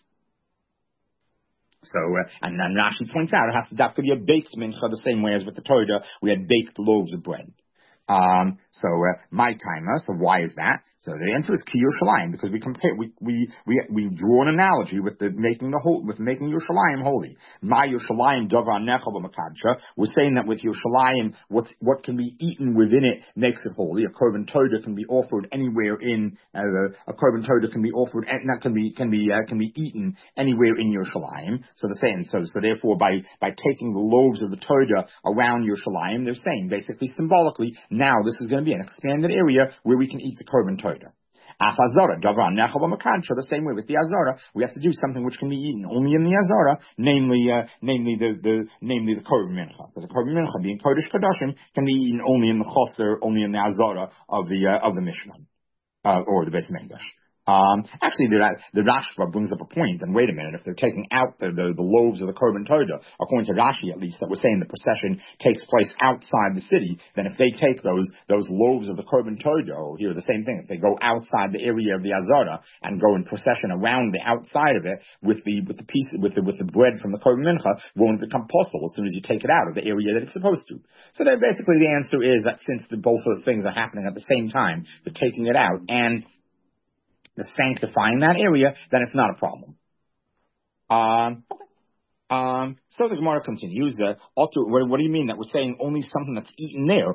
so, uh, and then Rashi points out it has to that could be a baked mincha the same way as with the Todah we had baked loaves of bread. Um, so, uh, my timer, so why is that? So the answer is Ki Yerushalayim, because we compare, we, we, we, we draw an analogy with the making the whole, with making Yerushalayim holy. My Yerushalayim davar nechal b'makadsha. We're saying that with Yerushalayim, what, what can be eaten within it makes it holy. A korban todah can be offered anywhere in, uh, a korban todah can be offered, and that can be, can be, uh, can be eaten anywhere in Yerushalayim. So they're saying, so, so therefore by, by taking the loaves of the todah around Yerushalayim, they're saying basically symbolically, now this is going to be an expanded area where we can eat the korban todah. Afazara, Davra Nechel B'Makadsha, the same way with the Azara, we have to do something which can be eaten only in the Azara, namely, uh, namely the, the, namely the Korban Mincha. Because the Korban Mincha, being Kodesh Kodashim, can be eaten only in the Choser, only in the Azara of the, uh, of the Mishnah, uh, or the Beis Mikdash. Um, actually, the, the Rashba brings up a point, and wait a minute, if they're taking out the, the, the loaves of the Korban Todah, according to Rashi at least, that we're saying the procession takes place outside the city, then if they take those, those loaves of the Korban Todah, or here the same thing, if they go outside the area of the Azara and go in procession around the outside of it with the, with the piece, with the, with the bread from the Korban Mincha, won't become possible as soon as you take it out of the area that it's supposed to. So then basically the answer is that since the, both of the things are happening at the same time, the taking it out and the sanctifying that area, then it's not a problem. Um, okay. Um, so the Gemara continues. Uh, what, what do you mean that we're saying only something that's eaten there?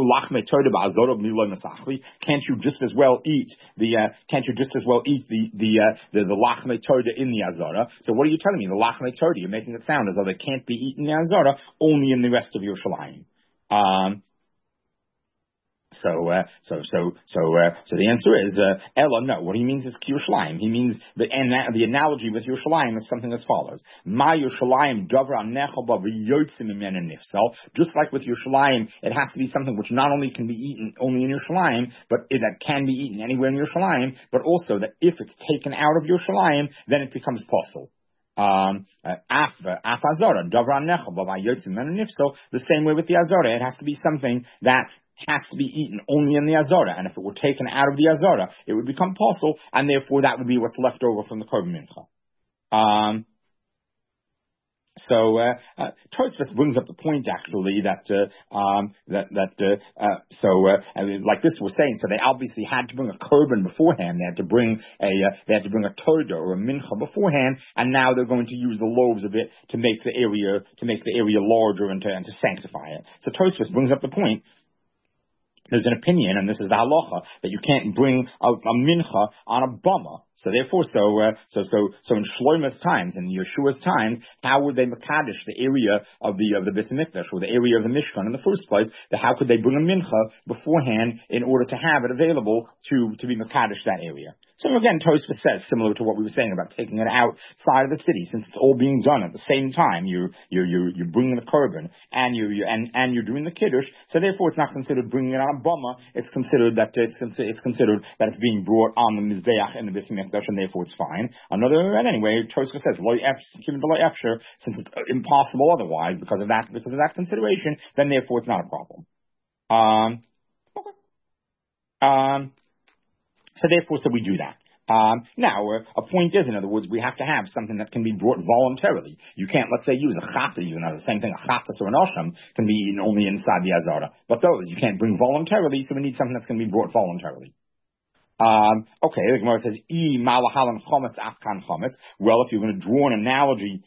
Can't you just as well eat the? Uh, can't you just as well eat the the uh, the, the lachme toda in the azara? So what are you telling me? The lachme toda? You're making it sound as though they can't be eaten in the azara, only in the rest of Yerushalayim. Um, So, uh, so, so, so, uh, so the answer is, uh, Ella, no. What he means is Yerushalayim. He means the, and the analogy with Yerushalayim is something as follows. Ma Yerushalayim davra nechaba v'yotzim imena nifsal. Just like with Yerushalayim, it has to be something which not only can be eaten only in Yerushalayim, but it, that can be eaten anywhere in Yerushalayim, but also that if it's taken out of Yerushalayim, then it becomes possible. Um, uh, afazara davra nechaba v'yotzim imena nifsal. The same way with the azara, it has to be something that has to be eaten only in the Azara, and if it were taken out of the Azara, it would become possible, and therefore that would be what's left over from the Korban Mincha. Um, so, uh, uh, Tosfos brings up the point actually that, uh, um, that, that, uh, uh so, uh, I mean, like this was saying, so they obviously had to bring a Korban beforehand, they had to bring a, uh, they had to bring a Todah or a Mincha beforehand, and now they're going to use the loaves of it to make the area, to make the area larger and to, and to sanctify it. So Tosfos brings up the point. There's an opinion, and this is the halacha, that you can't bring a, a mincha on a bama. So therefore, so uh, so so so in Shlomo's times, in Yeshua's times, how would they makadosh the area of the of the Beis Mikdash or the area of the Mishkan in the first place? That how could they bring a mincha beforehand in order to have it available to to be makadosh that area? So again, Tosfos says similar to what we were saying about taking it outside of the city, since it's all being done at the same time. You you you you're bringing the korban and you you and and you're doing the kiddush. So therefore, it's not considered bringing it on a bama. It's considered that it's it's considered that it's being brought on the mizbeach in the Beis Mikdash, and therefore it's fine. Another, and anyway, Tosfos says lo given the lo efshar, since it's impossible otherwise because of that because of that consideration, then therefore it's not a problem. Um, okay. Um. So therefore, so we do that. Um, now, uh, a point is, in other words, we have to have something that can be brought voluntarily. You can't, let's say, use a chata, even though the same thing, a chatas or an osham can be eaten only inside the azara. But those you can't bring voluntarily, so we need something that's going to be brought voluntarily. Um, okay, the Gemara says, I malahalan chometz afkan chometz. Well, if you're going to draw an analogy,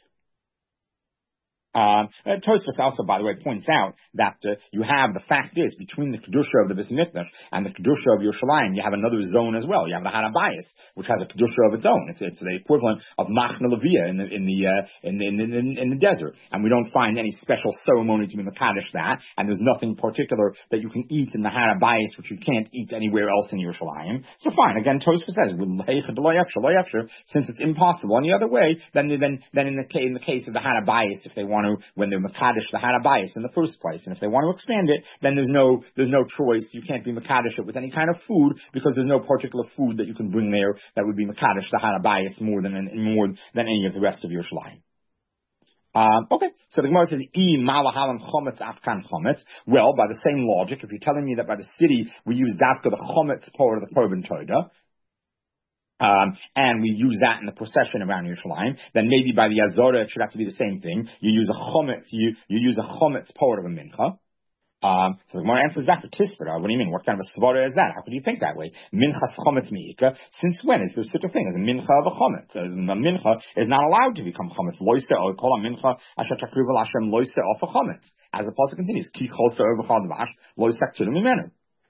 Um, uh, Tosfos also, by the way, points out that uh, you have, the fact is, between the Kedusha of the Beis Mikdash and the Kedusha of Yerushalayim, you have another zone as well. You have the Har Habayis, which has a Kedusha of its own. It's, it's the equivalent of Machna Levia in the, in the, uh, in, the, in, in, in the desert. And we don't find any special ceremony to be Mekadesh that, and there's nothing particular that you can eat in the Har Habayis which you can't eat anywhere else in Yerushalayim. So fine, again, Tosfos says, since it's impossible any other way, then, then, then in the, in the case of the Har Habayis, if they want to, when they're Mekadesh the Har Habayis in the first place. And if they want to expand it, then there's no, there's no choice. You can't be Mekadesh it with any kind of food because there's no particular food that you can bring there that would be Mekadesh the Har Habayis more than, more than any of the rest of Yerushalayim. Um, okay, so the Gemara says, "I malahalan chometz afkan chometz." Well, by the same logic, if you're telling me that by the city we use dafka the chometz part of the Korban Todah, Um, and we use that in the procession around Yerushalayim, then maybe by the Azara it should have to be the same thing. You use a chometz, you, you use a chometz part of a mincha. Um, so the Gemara answers that for Tisvara. What do you mean? What kind of a svara is that? How could you think that way? Minchas chometz mi'ika. Since when is there such a thing as a mincha of a chometz? A mincha is not allowed to become chometz. Loise or call a mincha asher takriv al Hashem loise off a chometz. As the pasuk continues, ki cholsa over chadvash loise aktudim imenu.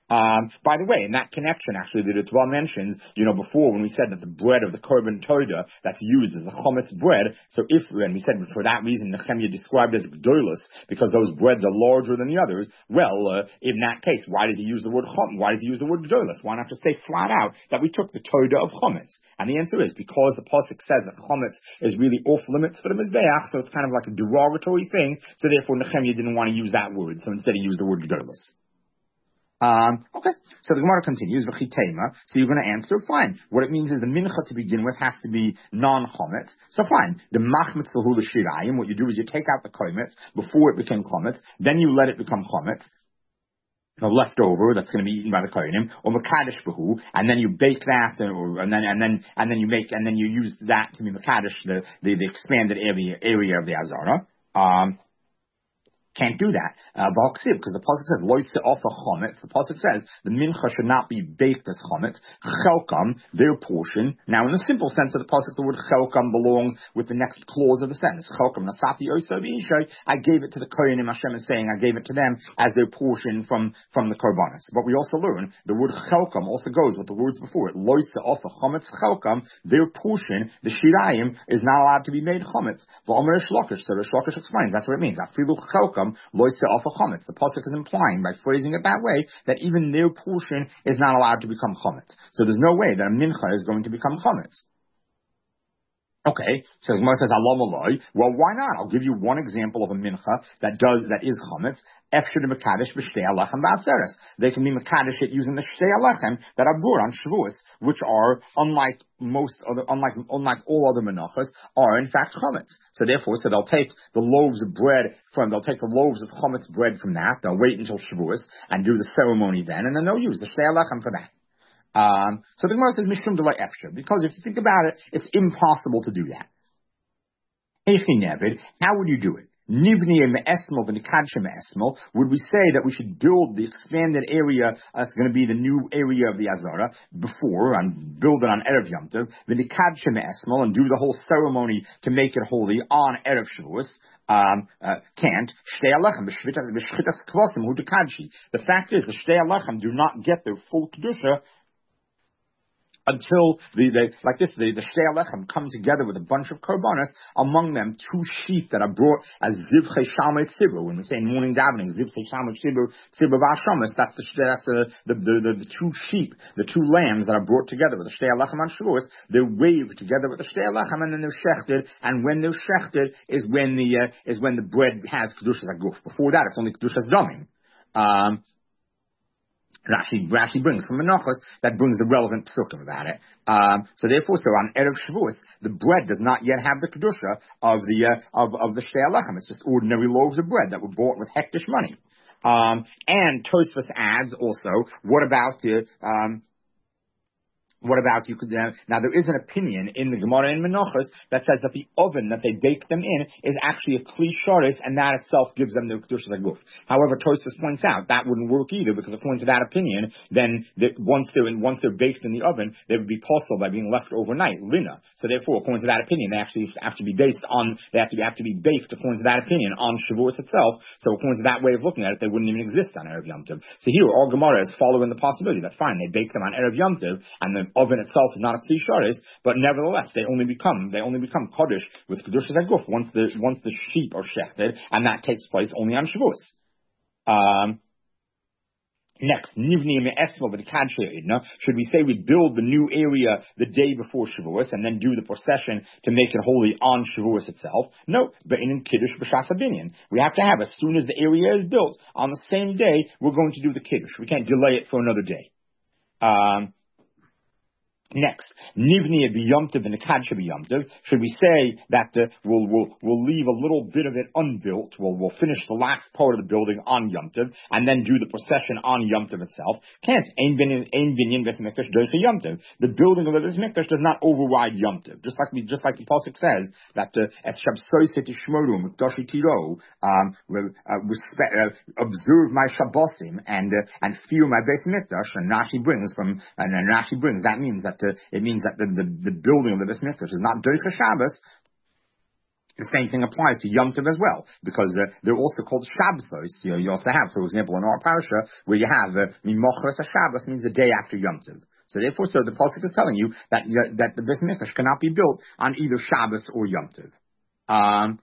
Um, by the way, in that connection, actually, the Ritva mentions, you know, before when we said that the bread of the Korban Toda that's used is the Chometz bread. So if, and we said for that reason, Nehemiah described as Gdoilus, because those breads are larger than the others. Well, uh, in that case, why does he use the word Chom? Why does he use the word Gdoilus? Why not just say flat out that we took the Toda of Chometz? And the answer is because the Pasuk says that Chometz is really off limits for the Mizbeach, so it's kind of like a derogatory thing. So therefore, Nehemiah didn't want to use that word. So instead, he used the word Gdoilus. Um, okay, so the Gemara continues, V'chitema, so you're going to answer, fine. What it means is the mincha to begin with has to be non-chometz, so fine. The machmetz l'hu l'shirayim, what you do is you take out the chometz before it became chometz, then you let it become chometz, the leftover that's going to be eaten by the kohanim, or mekadesh b'hu, and then you bake that, or, and then and then and then you make and then you use that to be mekadesh, the, the the expanded area area of the azara. Um, Can't do that. Uh, because the pasuk says loy se'ofa chometz. The pasuk says the mincha should not be baked as chometz. Chelkam, their portion. Now, in the simple sense of the pasuk, the word chelkam belongs with the next clause of the sentence. Chelkam nasati osa v'ishay. I gave it to the kohanim. Hashem is saying I gave it to them as their portion from from the korbanos. But we also learn the word chelkam also goes with the words before it. Loy se'ofa chometz chelkam. Their portion, the shirayim, is not allowed to be made chometz. V'omer shlokish. So the shlokish explains that's what it means. Afilu chelkam. The pasuk is implying by phrasing it that way that even their portion is not allowed to become chometz. So there's no way that a mincha is going to become chometz. Okay, so the Gemara says, Alam aloi. Well, why not? I'll give you one example of a mincha that does that is chometz. Efshir de mekadesh b'shtei alechem ba'atzeres. They can be mekadesh it using the shtei alechem that are brought on Shavuos, which are unlike most other, unlike unlike all other menachos, are in fact chometz. So therefore, so they'll take the loaves of bread from they'll take the loaves of chometz bread from that. They'll wait until Shavuos and do the ceremony then, and then they'll use the shtei alechem for that. Um, so the Gemara says mishum delay efshir, because if you think about it, it's impossible to do that. Eichi nevid, how would you do it? Nivni me'esmol v'nikadshim me'esmol. Would we say that we should build the expanded area that's going to be the new area of the Azara before and build it on Erev Yom Tov, v'nikadshim me'esmol, and do the whole ceremony to make it holy on Erev Shavuos? Um, uh, can't. Shtei alechem b'shchitas kvasim hu dekadshi. The fact is, the shtei alechem do not get their full kedusha until the, the like this, the, the Shtei Alechem come together with a bunch of korbanos, among them two sheep that are brought as Zivchei Shalmei Tzibur. When we say in morning davening, Zivchei Shalmei Tzibur, Tzibur V'Hashamas, that's the, that's the, the, the, the, the two sheep, the two lambs that are brought together with the Shtei Alechem on Shavuos. They're waved together with the Shtei Alechem, and then they're shechted, and when they're shechted is when the, uh, is when the bread has Kedushas HaGuf. Before that, it's only Kedushas Damim. Um, Rashi, Rashi brings from Menachos that brings the relevant psukim about it. Um, so therefore, so on Erev Shavuos, the bread does not yet have the kedusha of the uh, of of the Shtei Alechem. It's just ordinary loaves of bread that were bought with hektish money. Um, and Tosfos adds also, what about the um, What about you could uh, now there is an opinion in the Gemara in Menachos that says that the oven that they bake them in is actually a kli sharis, and that itself gives them the kedushas haguf. However, Tosfos points out that wouldn't work either, because according to that opinion, then that once they're in, once they're baked in the oven, they would be possible by being left overnight, lina. So therefore, according to that opinion, they actually have to be based on they have to be, have to be baked according to that opinion on Shavuos itself. So according to that way of looking at it, they wouldn't even exist on Erev Yom Tov. So here, all Gemara is following the possibility that fine, they bake them on Erev Yom Tov, and the oven itself is not a kli sharis, but nevertheless they only become they only become kodesh with kedushas haguf once the once the sheep are shechted, and that takes place only on Shavuos. Um, Next, Nivni me'esmol v'nikadshei idna. Should we say we build the new area the day before Shavuos and then do the procession to make it holy on Shavuos itself? No, but in Kiddush b'shas habinyan. We have to have, as soon as the area is built, on the same day, we're going to do the Kiddush. We can't delay it for another day. Um, Next, Nivni b'yomtiv and Nekadsha b'yomtiv. Should we say that uh, we'll, we'll, we'll leave a little bit of it unbuilt, we'll, we'll finish the last part of the building on Yomtiv, and then do the procession on Yomtiv itself? Can't. Ein binyan Beis Hamikdash doicha Yomtiv. The building of the Beis Hamikdash does not override Yomtiv. Just like we, just like the pasuk says that as Shabsoiset Yishmoru Mikdashi Tiro, um, observe my Shabbosim and uh, and fear my Beis Hamikdash. And Rashi brings from and, and Rashi brings that means that. Uh, it means that the, the, the building of the Beis Mikdash is not Doicha Shabbos. The same thing applies to Yom Tov as well, because uh, they're also called Shabbosos. You know, you also have, for example, in our parasha, where you have Mimochras uh, Shabbos means the day after Yom Tov. So therefore, so the pasuk is telling you that uh, that the Beis Mikdash cannot be built on either Shabbos or Yom Tov. Um,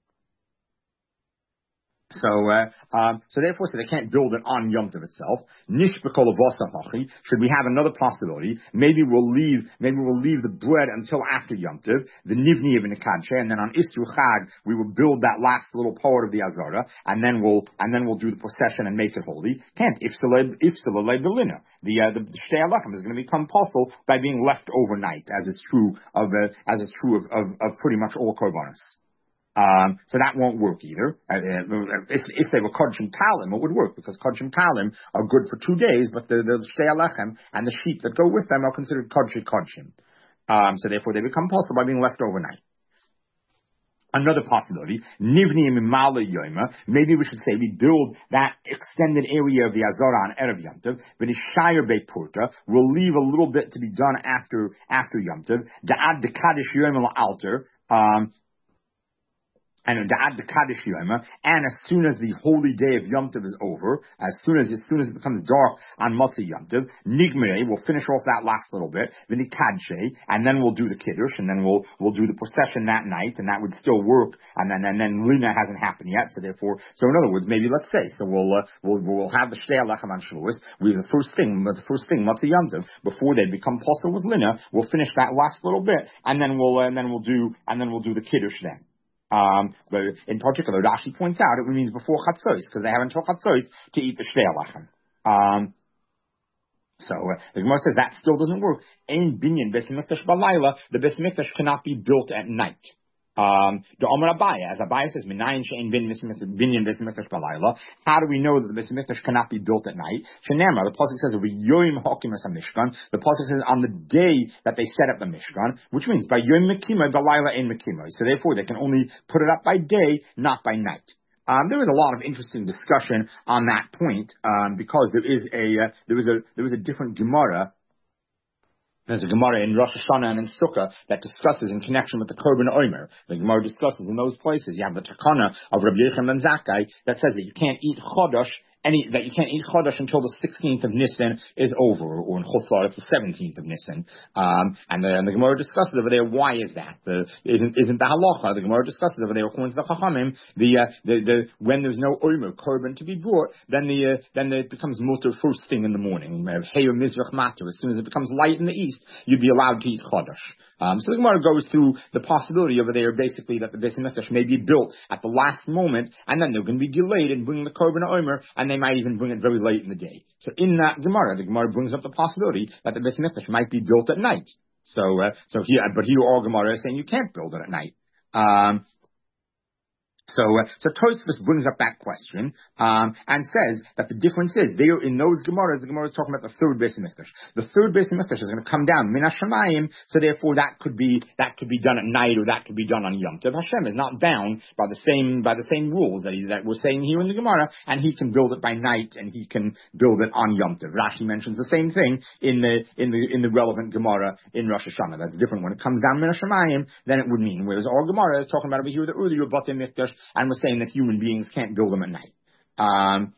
So, uh, um, so therefore, so they can't build it on Yom Tov itself. Nishbekol Hachi. Should we have another possibility? Maybe we'll leave, maybe we'll leave the bread until after Yom Tov, the Nivni of Nekadshe, and then on Isru Chag, we will build that last little part of the Azara, and then we'll, and then we'll do the procession and make it holy. Can't, if Ifsalei Belina. The, uh, the Shtei Alechem is going to become possible by being left overnight, as is true of, uh, as is true of, of, of pretty much all Korbanos. Um, so that won't work either. Uh, if, if they were Kodshim Talim, it would work, because Kodshim Talim are good for two days, but the, the Shtei Alechem and the sheep that go with them are considered Kodshim Kodshim. Um, so therefore they become possible by being left overnight. Another possibility, Nivni Mimala Yoima, maybe we should say we build that extended area of the Azara on Erev Yom Tov, V'nishayir Beit Purta, we'll leave a little bit to be done after, after Yom Tov, Da'ad de Kaddish Yoima Alter, um, and Da'ad the Kaddish Yoma, and as soon as the holy day of Yom Tov is over, as soon as as soon as it becomes dark on Motzei Yom Tov, Nigmere, we'll finish off that last little bit, V'nikadshe, and then we'll do the Kiddush, and then we'll we'll do the procession that night, and that would still work, and then and then Lina hasn't happened yet, so therefore, so in other words, maybe let's say, so we'll uh, we'll we'll have the Shtei Alechem on Shavuos, we the first thing, the first thing Motzei Yom Tov, before they become possible with Lina, we'll finish that last little bit, and then we'll uh, and then we'll do and then we'll do the Kiddush then. Um, but in particular, Rashi points out it means before Chatzos, because they have until Chatzos to eat the Shtei Alechem. Um, so uh, the Gemara says that still doesn't work. Ein binyan Beis Mikdash balayla, the Beis Mikdash cannot be built at night. Um, the Omer Abaya, as Abaya says, Minayin she'ein binyan Beis Mikdash balayla. How do we know that the Beis Mikdash cannot be built at night? Shenema, the pasuk says, "V'yoyim hakimas hamishkan." The pasuk says on the day that they set up the Mishkan, which means by Yom Mekima, balayla ein Mekima. So therefore, they can only put it up by day, not by night. Um, there was a lot of interesting discussion on that point, um, because there is a uh, there was a there was a different Gemara. There's a Gemara in Rosh Hashanah and in Sukkah that discusses in connection with the Korban Omer. The Gemara discusses in those places. You have the Takana of Rabbi Yechon ben Zakkai that says that you can't eat Chodosh, any, that you can't eat Chodosh until the sixteenth of Nisan is over, or in Chutzlar it's the seventeenth of Nisan. Um, and, the, and the Gemara discusses over there, why is that? The, isn't, isn't the halacha? The Gemara discusses over there, according to the Chachamim, the, uh, the, the, when there's no Omer, Korban to be brought, then the, uh, then it becomes mutter first thing in the morning. Heyo Mizrach Matter. As soon as it becomes light in the east, you'd be allowed to eat Chodosh. Um, so the Gemara goes through the possibility over there, basically, that the Beis Mikdash may be built at the last moment, and then they're going to be delayed in bringing the Korban Omer, and they might even bring it very late in the day. So in that Gemara, the Gemara brings up the possibility that the Beis Mikdash might be built at night. So, uh, so here, but here all Gemara is saying you can't build it at night. Um, So, uh, so Tosfos brings up that question, um, and says that the difference is there in those Gemaras, the Gemara is talking about the third Beis Mikdash. The third Beis Mikdash is going to come down min hashamayim, so therefore that could be that could be done at night, or that could be done on Yom Tov. Hashem is not bound by the same by the same rules that he, that we're saying here in the Gemara, and he can build it by night, and he can build it on Yom Tov. Rashi mentions the same thing in the in the in the relevant Gemara in Rosh Hashanah. That's different. When it comes down min hashamayim, then it would mean. Whereas our Gemara is talking about over here the earlier Batei Mikdash, and we're saying that human beings can't build them at night. Um,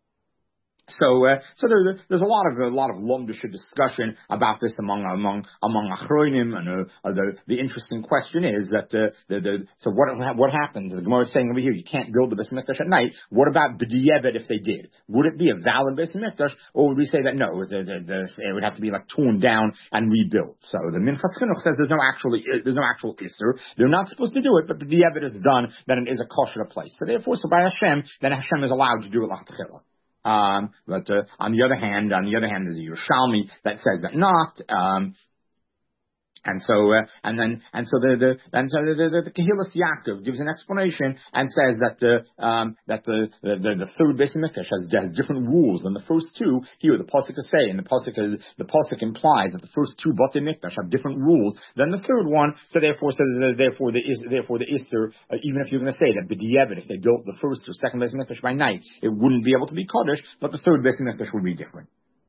So, uh, so there, there's a lot of a lot of lomdisha discussion about this among among among achronim, and uh, uh, the the interesting question is that uh, the the so what what happens? The Gemara is saying over here you can't build the Beis Mikdash at night. What about b'diavad if they did? Would it be a valid Beis Mikdash, or would we say that no, the, the, the, it would have to be like torn down and rebuilt? So the Minchas Chinuch says there's no actually there's no actual isser. They're not supposed to do it, but b'diavad is done, then it is a kosher place. So therefore, so by Hashem, then Hashem is allowed to do it l'chachila. Um, but uh, on the other hand, on the other hand, there's a Yerushalmi that says that not. Um, And so, uh, and then, and so the, the, and so the, the, the Kehillas Yaakov gives an explanation and says that the, um, that the, the, the, the third Beis Mikdash has, has different rules than the first two. Here, the pasuk is saying, the pasuk is, the pasuk implies that the first two Batei Mikdash have different rules than the third one. So therefore, says that therefore the is, therefore the Isser, uh, even if you're going to say that b'diavad, if they built the first or second Beis Mikdash by night, it wouldn't be able to be Kodesh, but the third Beis Mikdash would be different.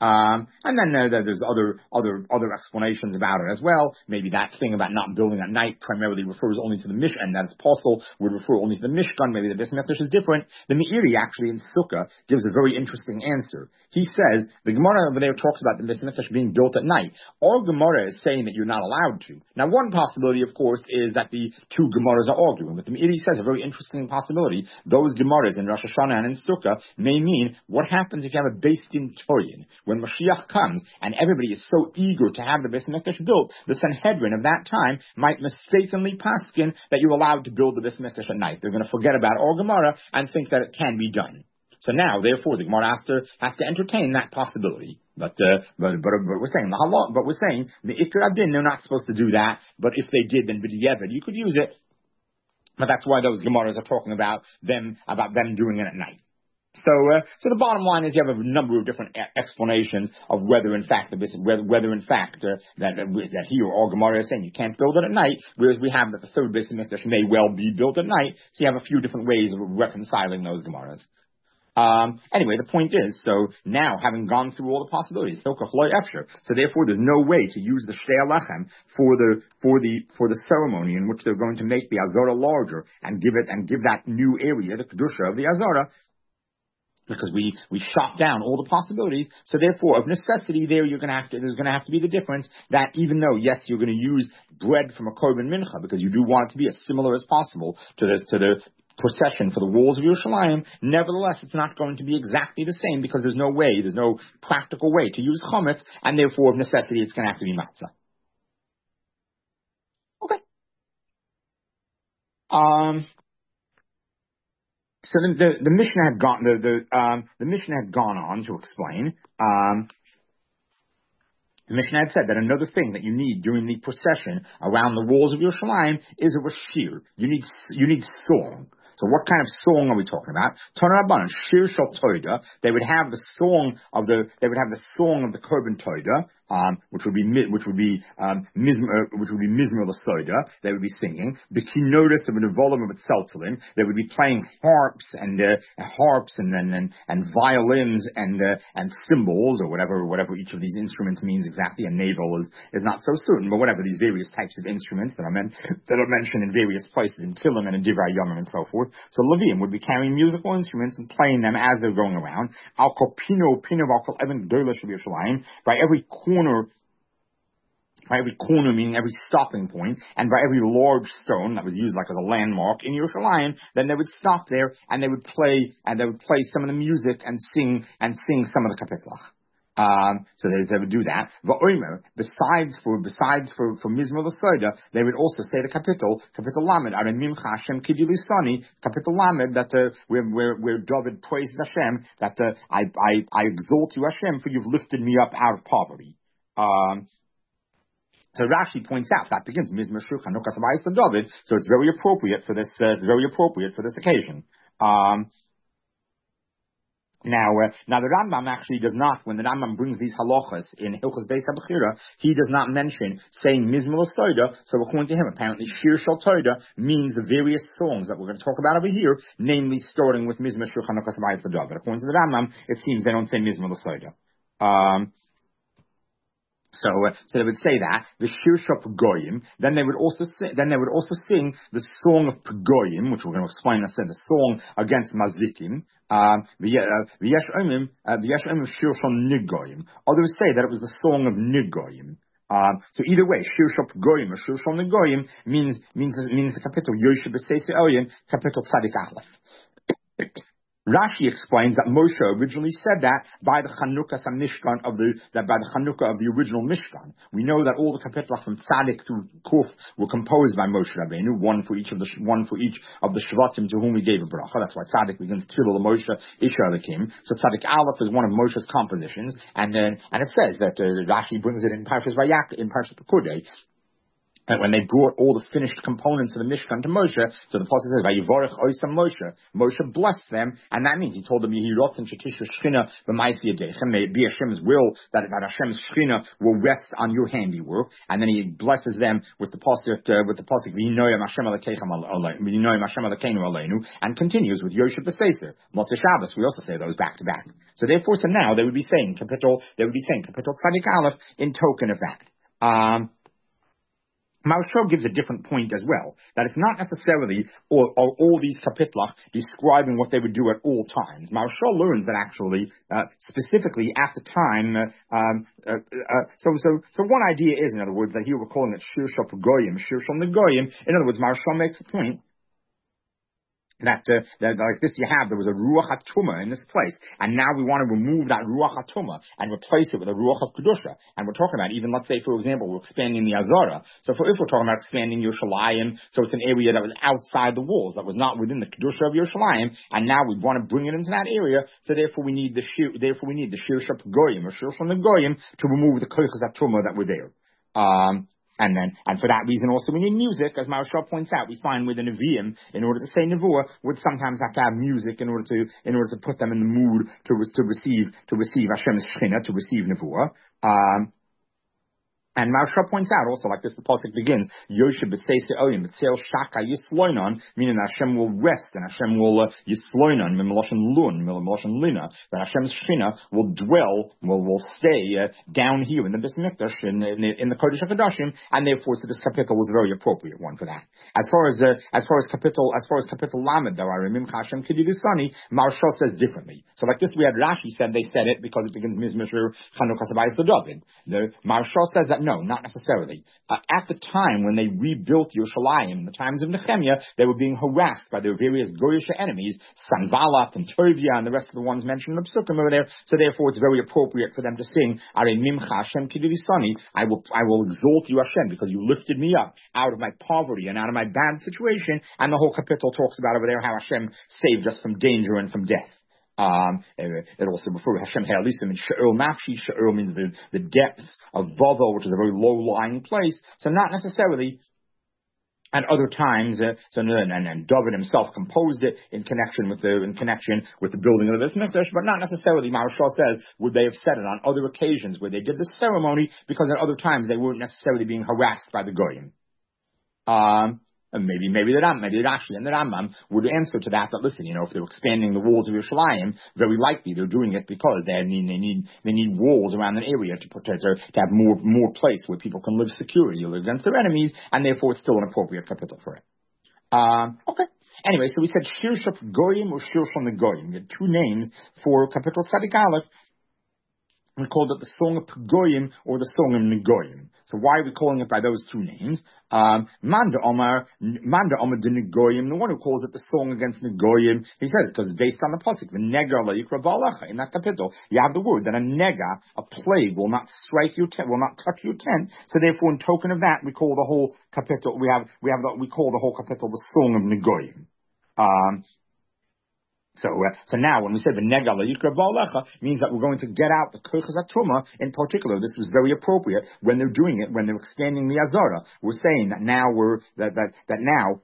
Um, and then uh, there's other other other explanations about it as well. Maybe that thing about not building at night primarily refers only to the Mishkan, and that's possible would refer only to the Mishkan. Maybe the Beis Hamikdash is different. The Meiri actually in Sukkah gives a very interesting answer. He says the Gemara over there talks about the Beis Hamikdash being built at night. Our Gemara is saying that you're not allowed to. Now, one possibility, of course, is that the two Gemaras are arguing, but the Meiri says a very interesting possibility. Those Gemaras in Rosh Hashanah and in Sukkah may mean what happens if you have a Beis Din Toyin. When Mashiach comes and everybody is so eager to have the Beis Hamikdash built, the Sanhedrin of that time might mistakenly paskin that you're allowed to build the Beis Hamikdash at night. They're going to forget about our Gemara and think that it can be done. So now, therefore, the Gemara has to, has to entertain that possibility. But, uh, but, but, but we're saying the halal, but we're saying the Ikra Adin, they're not supposed to do that. But if they did, then b'diavad, you could use it. But that's why those Gemaras are talking about them, about them doing it at night. So, uh, so the bottom line is you have a number of different e- explanations of whether, in fact, the, whether, whether in fact uh, that that here all Gemara is saying you can't build it at night, whereas we have that the third Beis Hamikdash may well be built at night. So you have a few different ways of reconciling those Gemaras. Um, anyway, the point is, so now having gone through all the possibilities, so therefore there's no way to use the Shtei Lechem for the for the for the ceremony in which they're going to make the Azara larger and give it and give that new area the kedusha of the Azara. Because we, we shot down all the possibilities, so therefore, of necessity, there you're going to have to, there's going to have to be the difference that even though, yes, you're going to use bread from a korban mincha because you do want it to be as similar as possible to the to the procession for the walls of Yerushalayim, nevertheless, it's not going to be exactly the same because there's no way, there's no practical way to use chametz, and therefore, of necessity, it's going to have to be matzah. Okay. Um. So the, the the Mishnah had gone the the um the Mishnah had gone on to explain. Um, the Mishnah had said that another thing that you need during the procession around the walls of Yerushalayim is a rashir. You need you need song. So what kind of song are we talking about? Tana Rabbanan, Shir Shal Toida. They would have the song of the they would have the song of the Korban Toida, um, which would be which would be um, mizmer, which would be mizmer l'soida. They would be singing the keynotes of an volume of Tzeltzelin. They would be playing harps and uh, harps and and and, and violins and uh, and cymbals or whatever whatever each of these instruments means exactly. A navel is is not so certain, but whatever these various types of instruments that are meant that are mentioned in various places in Tillim and in Divrei Yomim and so forth. So Levim would be carrying musical instruments and playing them as they're going around. Al kol pino pino al kol even gdola shel Yerushalayim, by every corner, by every corner meaning every stopping point, and by every large stone that was used like as a landmark in Yerushalayim, then they would stop there and they would play and they would play some of the music and sing and sing some of the kapitlach. Um, so they, they would do that. Va'omer, besides for besides for for Mizmor l'Soida, they would also say the kapitel, kapitel lamed, Aramim Hashem Kidilisani, kapitel lamed, that uh, where where where David praises Hashem, that uh, I I I exalt you Hashem, for you've lifted me up out of poverty. Um, so Rashi points out that begins Mizmor Shulchan Aruch Habayis to David, so it's very appropriate for this. Uh, it's very appropriate for this occasion. Um, Now, uh, now the Rambam actually does not, when the Rambam brings these halachas in Hilchos Beis HaBechira, he does not mention saying Mizmor l'Soida, so according to him, apparently Shir Shal Toida means the various songs that we're going to talk about over here, namely starting with Mizmor Shulchan Aruch Habayis L'David. But according to the Rambam, it seems they don't say Mizmor l'Soida. Um, So, uh, so they would say that the Shir Shal Pagoyim. Then they would also sing. Then they would also sing the song of Pagoyim, which we're going to explain. I said the song against Mazvikim. Um, V'yesh Omim, V'yesh Omim Shir Shal Nigoyim. Others say that it was the song of Nigoyim. Um, so either way, Shir Shal Pagoyim or Shir Shal Nigoyim means means means the capital Yoshe B'Seis Elyon, capital Tzadik Aleph. Rashi explains that Moshe originally said that by the Chanukah Mishkan of the that by the Chanukah of the original Mishkan. We know that all the kapitla from Tzadik through Kuf were composed by Moshe Rabbeinu, one for each of the one for each of the Shvatim to whom we gave a bracha. That's why Tzadik begins Tilo Moshe Isha Lakim. So Tzadik Aleph is one of Moshe's compositions, and then and it says that uh, Rashi brings it in Parshas Vayak in Parshas Pekudei. And when they brought all the finished components of the Mishkan to Moshe, so the Pasuk says, "Vayivorech oisam Moshe." Moshe blessed them, and that means he told them, "Yehirot and Shetisha Shchina b'Maisi Yadechem." May it be Hashem's will that, that Hashem's Shchina will rest on your handiwork. And then he blesses them with the Pasuk, uh, with the Pasuk, "V'yinoyam Hashem Elokeichem aleinu, V'yinoyam Hashem Elokeinu aleinu," and continues with Yosef B'Seser, Motzei Shabbos. We also say those back to back. So therefore, so now they would be saying Kapitel, they would be saying Kapitel Tzadik Aleph in token of that. Um, Maharsha gives a different point as well, that it's not necessarily all, all, all these kapitlach describing what they would do at all times. Maharsha learns that actually, uh, specifically at the time, uh, um, uh, uh, so, so, so one idea is, in other words, that here we're calling it Shir Shal Pagoyim, Shir Shal Negoyim. In other words, Maharsha makes a point That, uh, that like this you have, there was a Ruach HaTumah in this place, and now we want to remove that Ruach HaTumah and replace it with a Ruach HaKedusha. And we're talking about, even let's say, for example, we're expanding the Azara. So for, if we're talking about expanding Yerushalayim, so it's an area that was outside the walls, that was not within the Kedusha of Yerushalayim, and now we want to bring it into that area, so therefore we need the Shir, therefore we need the Shir Shal Pagoyim, or Shir Shal Negoyim, to remove the Koiches HaTumah that were there. Um, And then, and for that reason also we need music, as Maharsha points out. We find with the Nevi'im, in order to say Nevuah, would sometimes have to have music in order to, in order to put them in the mood to, to receive, to receive Hashem's Shechina, to receive Nevuah. Um, And Maharsha points out also, like this, the pasuk begins, Yoshe b'seise oyim b'tzel shaka yisloinon, meaning that Hashem will rest and Hashem will uh, yisloinon, mimoloshen lun, mimoloshen lina, that Hashem's shchina will dwell, will will stay uh, down here in the Beis Mikdash, in, in, in the Kodesh HaKodashim, and therefore, so this capital was a very appropriate one for that. As far as uh, as far as capital, as far as capital Lamed, there are Mimcha Hashem Kididusani, Maharsha says differently. So like this, we had Rashi said they said it because it begins Mizmishur Chanukah Sabayis to David. The Maharsha says that no, not necessarily. Uh, at the time when they rebuilt Yerushalayim, in the times of Nehemiah, they were being harassed by their various Goyish enemies, Sanballat and Tovia and the rest of the ones mentioned in the Psukim over there. So therefore, it's very appropriate for them to sing, Are Mimcha Hashem Kididusani, I will, I will exalt you, Hashem, because you lifted me up out of my poverty and out of my bad situation. And the whole capital talks about over there how Hashem saved us from danger and from death. Um, it also refers to Hashem Ha'alisim in She'ul Nafshi. She'ul means the, the depths of Bavel, which is a very low-lying place. So not necessarily at other times, uh, so and, and David himself composed it in connection with the in connection with the building of the Beis Mikdash, but not necessarily. Maharsha says would they have said it on other occasions where they did the ceremony, because at other times they weren't necessarily being harassed by the Goyim. Um, And maybe, maybe the Ram, maybe the Rashi and the Rambam would answer to that. That listen, you know, if they're expanding the walls of Yerushalayim, very likely they're doing it because they need, they need, they need walls around an area to protect, to have more, more place where people can live securely against their enemies, and therefore it's still an appropriate capital for it. Um, okay. Anyway, so we said Shir Shal Goyim or Shir Shal Negoyim. We had two names for capital Tzadik Aleph. We called it the Song of Pagoyim or the Song of Negoyim. So why are we calling it by those two names? Um, Manda Omar, Manda Omar de Negoyim, the one who calls it the Song against Negoyim, he says, because it's based on the pasuk, the Nega La'ikra Ba'alacha, in that capital, you have the word that a Nega, a plague, will not strike your tent, will not touch your tent. So therefore, in token of that, we call the whole capital, we have, we have, the, we call the whole capital the Song of Negoyim. Um, So, uh, so now when we say the Nega La'ikra Ba'alecha, means that we're going to get out the Koiches HaTumah. In particular, this was very appropriate when they're doing it, when they're expanding the Azara. We're saying that now we're, that, that, that now,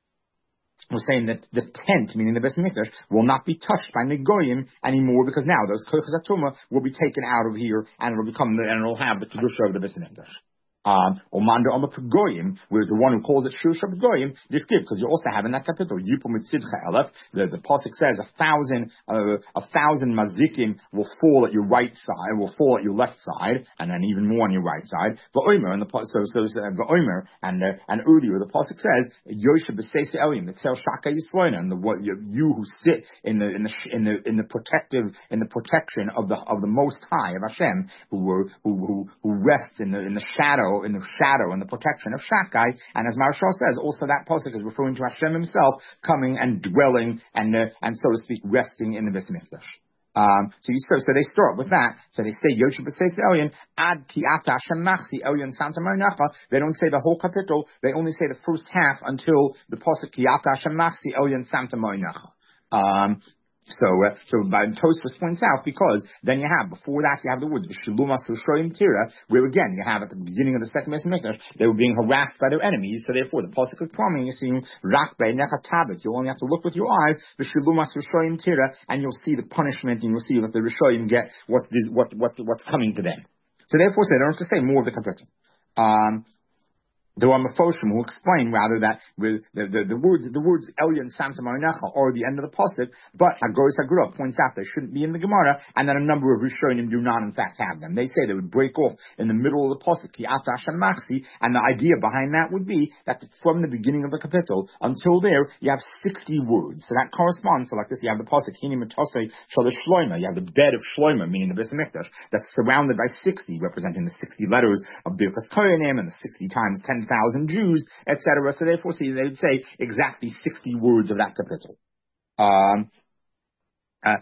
we're saying that the tent, meaning the Beis Mikdash, will not be touched by Negoyim anymore, because now those Koiches HaTumah will be taken out of here, and it'll become, the, and it'll have the Kedusha of the Beis Mikdash. Um, Omanda Oma Pagoyim, whereas the one who calls it Shir Shal Pagoyim, this give, because you also have in that capital, Yipum Mitzidcha Elef, the, the pasuk says a thousand, uh, a thousand mazikim will fall at your right side, will fall at your left side, and then even more on your right side. V'omer, and the so so the Omer, and uh, and earlier the pasuk says Yoshe b'seise Elim, the Tzel Shaka Yisloina, and the what you, you who sit in the in the in the in the protective in the protection of the of the Most High of Hashem, who were who who who rests in the in the shadow. in the shadow and the protection of Shakai, and as Maharsha says, also that pasuk is referring to Hashem himself coming and dwelling and uh, and so to speak resting in the Beis Mikdash. Um, so you so, so they start with that. So they say Yoshe b'seis Elyon ad ki ata Hashem machsi Elyon Santa Moinacha. They don't say the whole capital. They only say the first half until the pasuk ki ata Hashem machsi Elyon Santa Moinacha. Um, So, uh, so uh, Tosfos points out, because then you have, before that you have the words V'shilumas Hushoyim Tira, where again you have at the beginning of the second Beis Hamikdash they were being harassed by their enemies. So therefore the pasuk is promising Rak Beinecha Tabit. You only have to look with your eyes V'shilumas Hushoyim Tira, and you'll see the punishment, and you'll see that the Rishoyim get what's this, what what what's coming to them. So therefore, so they don't have to say more of the kapitel. Um, There are Mefoshim who explain rather that with the, the, the words the words Elyon Santa Marinecha are the end of the pasuk, but Hagoris Hagura points out they shouldn't be in the Gemara, and that a number of Rishonim do not in fact have them. They say they would break off in the middle of the pasuk, Ki Ata Hashem Machsi, and the idea behind that would be that from the beginning of the kapitel until there you have sixty words. So that corresponds to like this. You have the pasuk Hini Matosei Shalosh Shloima. You have the bed of Shloima, meaning the Beis Hamikdash, that's surrounded by sixty, representing the sixty letters of Birkas Kohanim and the sixty times ten thousand Jews, et cetera. So therefore, see, they would say exactly sixty words of that kapitel. Um, uh,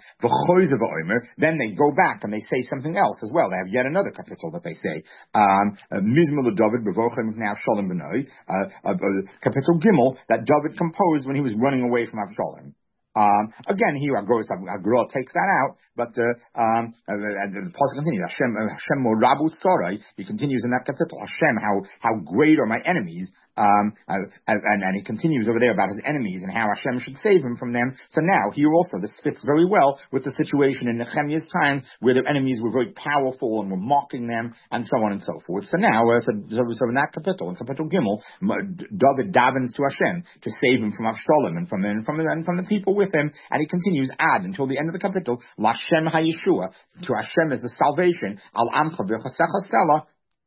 then they go back and they say something else as well. They have yet another kapitel that they say. Um, Mizmor David B'vochem now Shalom B'noi, kapitel Gimel that David composed when he was running away from Avshalom. Um, again, here Agoros Agro takes that out, but uh, um, uh, the pasuk continues. Hashem, Hashem Morabu Tzorai. He continues in that kapitel. Hashem, how how great are my enemies? Um, uh, and, and he continues over there about his enemies and how Hashem should save him from them. So now here also this fits very well with the situation in Nehemiah's times where their enemies were very powerful and were mocking them and so on and so forth. So now, uh, so, so, so in that kapitel, in kapitel Gimel, David davens to Hashem to save him from Avshalom and from and from and from the people with him, and he continues ad until the end of the kapitel. Lashem HaYeshua, to Hashem is the salvation. Al Amcha B'Chasecha Sela.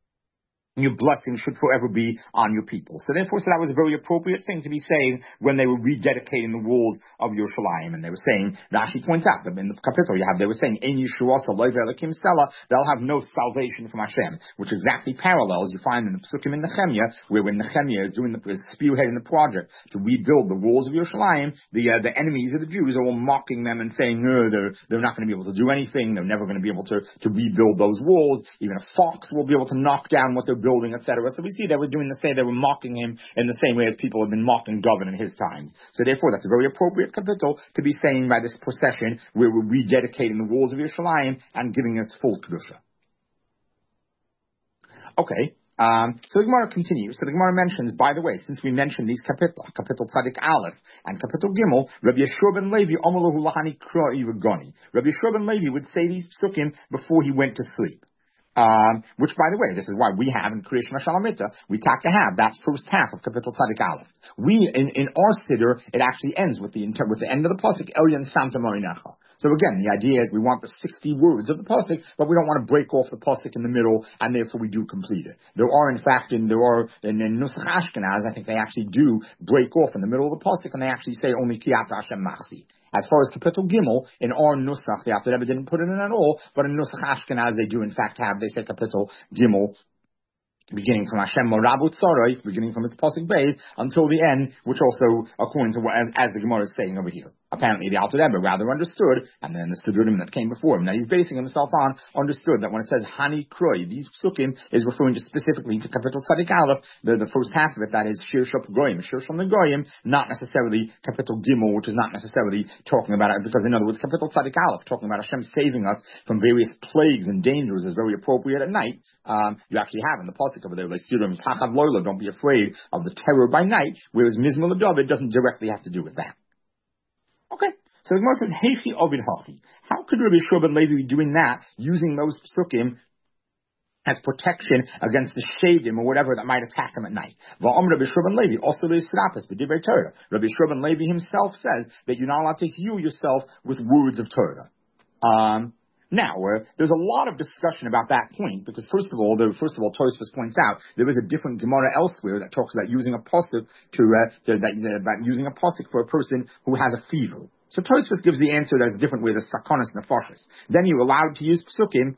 Your blessing should forever be on your people. So therefore, so that was a very appropriate thing to be saying when they were rededicating the walls of Yerushalayim. And they were saying, Rashi points out that in the kapitel you have, they were saying, Ein Yeshua Saloi Ve'Elakim Sela, they'll have no salvation from Hashem, which exactly parallels you find in the Psukim in Nehemiah, where when Nehemiah is doing the, is spearheading the project to rebuild the walls of Yerushalayim, the, uh, the enemies of the Jews are all mocking them and saying, no, they're, they're not going to be able to do anything, they're never going to be able to, to rebuild those walls, even a fox will be able to knock down what they're building, et cetera. So we see they were doing the same, they were mocking him in the same way as people have been mocking David in his times. So therefore, that's a very appropriate kapitel to be saying by this procession where we're rededicating the walls of Yerushalayim and giving it its full kedusha. Okay. Um, so the Gemara continues. So the Gemara mentions, by the way, since we mentioned these kapitel, kapitel Tzadik Aleph and kapitel Gimel, Rabbi Yeshua ben Levi, Omalahu Lahani Kroi V'Goni. Rabbi Yeshua ben Levi would say these psukim before he went to sleep. Um, which, by the way, this is why we have in Kriyash Mashalamita, we have to have that first half of Kapitel Tzadik Aleph. We, in, in our Siddur, it actually ends with the with the end of the pasuk, Elyon Santa Marinecha. So again, the idea is we want the sixty words of the pasuk, but we don't want to break off the pasuk in the middle, and therefore we do complete it. There are, in fact, in there are in, in Nusach Ashkenaz, I think they actually do break off in the middle of the pasuk, and they actually say only Ki Ata Hashem Machsi. As far as Kapitel Gimel, in our Nusach, the Alter Rebbe didn't put it in at all, but in Nusach Ashkenaz they do in fact have, they say Kapitel Gimel, beginning from Hashem Morabu Tzoroi, beginning from its pasuk base until the end, which also, according to what, as, as the Gemara is saying over here, apparently the Alter Rebbe rather understood, and then the Siddurim that came before him, that he's basing himself on, understood that when it says Hani Kroi, these psukim is referring to specifically to Kapitel Tzadik Aleph, the, the first half of it, that is Shir Shop Goyim, Shir Shom Goyim, not necessarily Kapitel Gimel, which is not necessarily talking about it, because in other words, Kapitel Tzadik Aleph, talking about Hashem saving us from various plagues and dangers is very appropriate at night. Um, you actually have in the pasuk over there, like Sirum, Hachav Loila, don't be afraid of the terror by night, whereas Mizmor David doesn't directly have to do with that. Okay, so the Gemara says, Heichi Ovid Hachi. How could Rabbi Yeshua ben Levi be doing that, using those psukim as protection against the shadim or whatever that might attack him at night? Va'om Rabbi Yeshua ben Levi, also the Sirapis, b'divrei Torah. Rabbi Yeshua ben Levi himself says that you're not allowed to heal yourself with words of Torah. Um, Now, uh, there's a lot of discussion about that point, because first of all, the, first of all, Tosfos points out there is a different Gemara elsewhere that talks about using a pasuk to, uh, to that, uh, about using a pasuk for a person who has a fever. So Tosfos gives the answer that's different with the sakonis nefashis. Then you're allowed to use psukim.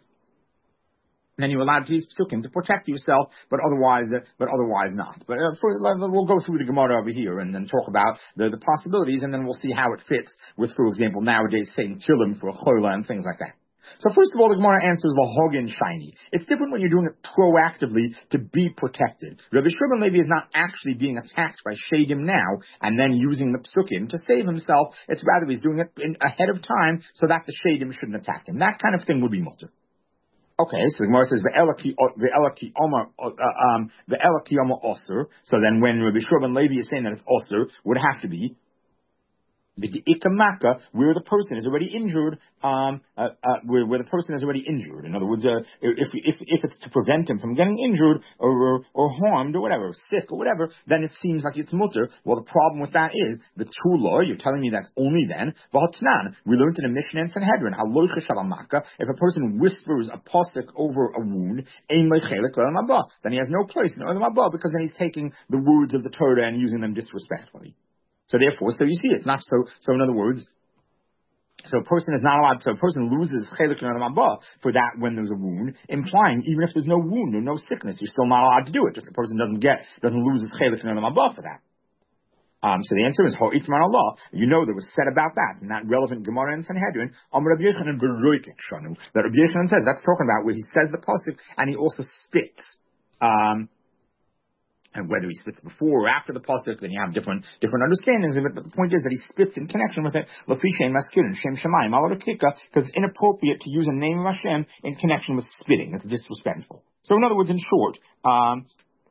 Then you're allowed to use psukim to protect yourself, but otherwise, uh, but otherwise not. But uh, for, uh, we'll go through the Gemara over here and then talk about the, the possibilities, and then we'll see how it fits with, for example, nowadays saying Tilim for a chola and things like that. So first of all, the Gemara answers Lahogin shiny. It's different when you're doing it proactively to be protected. Rabbi Shimon Levi is not actually being attacked by Shadim now and then using the psukim to save himself. It's rather he's doing it in, ahead of time so that the Shadim shouldn't attack him. That kind of thing would be mutter. Okay, so the Gemara says the Elaki Omar um the Elaki Omar Osir. So then when Rabbi Shimon Levi is saying that it's Osir, would have to be the ikamaka, where the person is already injured, um, uh, uh, where, where the person is already injured. In other words, uh, if, if, if it's to prevent him from getting injured or, or, or harmed or whatever, or sick or whatever, then it seems like it's mutter. Well, the problem with that is, the true law, you're telling me that's only then, v'hotnan, we learned in the Mishnah and Sanhedrin, halocha shalamaka, if a person whispers a posik over a wound, ein lechelik l'olam haba, then he has no place in l'olam haba, because then he's taking the words of the Torah and using them disrespectfully. So therefore, so you see, it's not so, so in other words, so a person is not allowed, so a person loses chelik l'olam haba for that when there's a wound, implying even if there's no wound or no sickness, you're still not allowed to do it. Just the person doesn't get, doesn't lose his chelik l'olam haba for that. Um, so the answer is ho'itman Allah. You know there was said about that in that relevant Gemara in Sanhedrin. Um, Rabbi Yochanan beroikik shanu. That Rabbi Yochanan says that's talking about where he says the pasuk and he also spits. Um, And whether he spits before or after the pasuk, then you have different different understandings of it. But the point is that he spits in connection with it. Because it's inappropriate to use a name of Hashem in connection with spitting. That's disrespectful. So in other words, in short, um,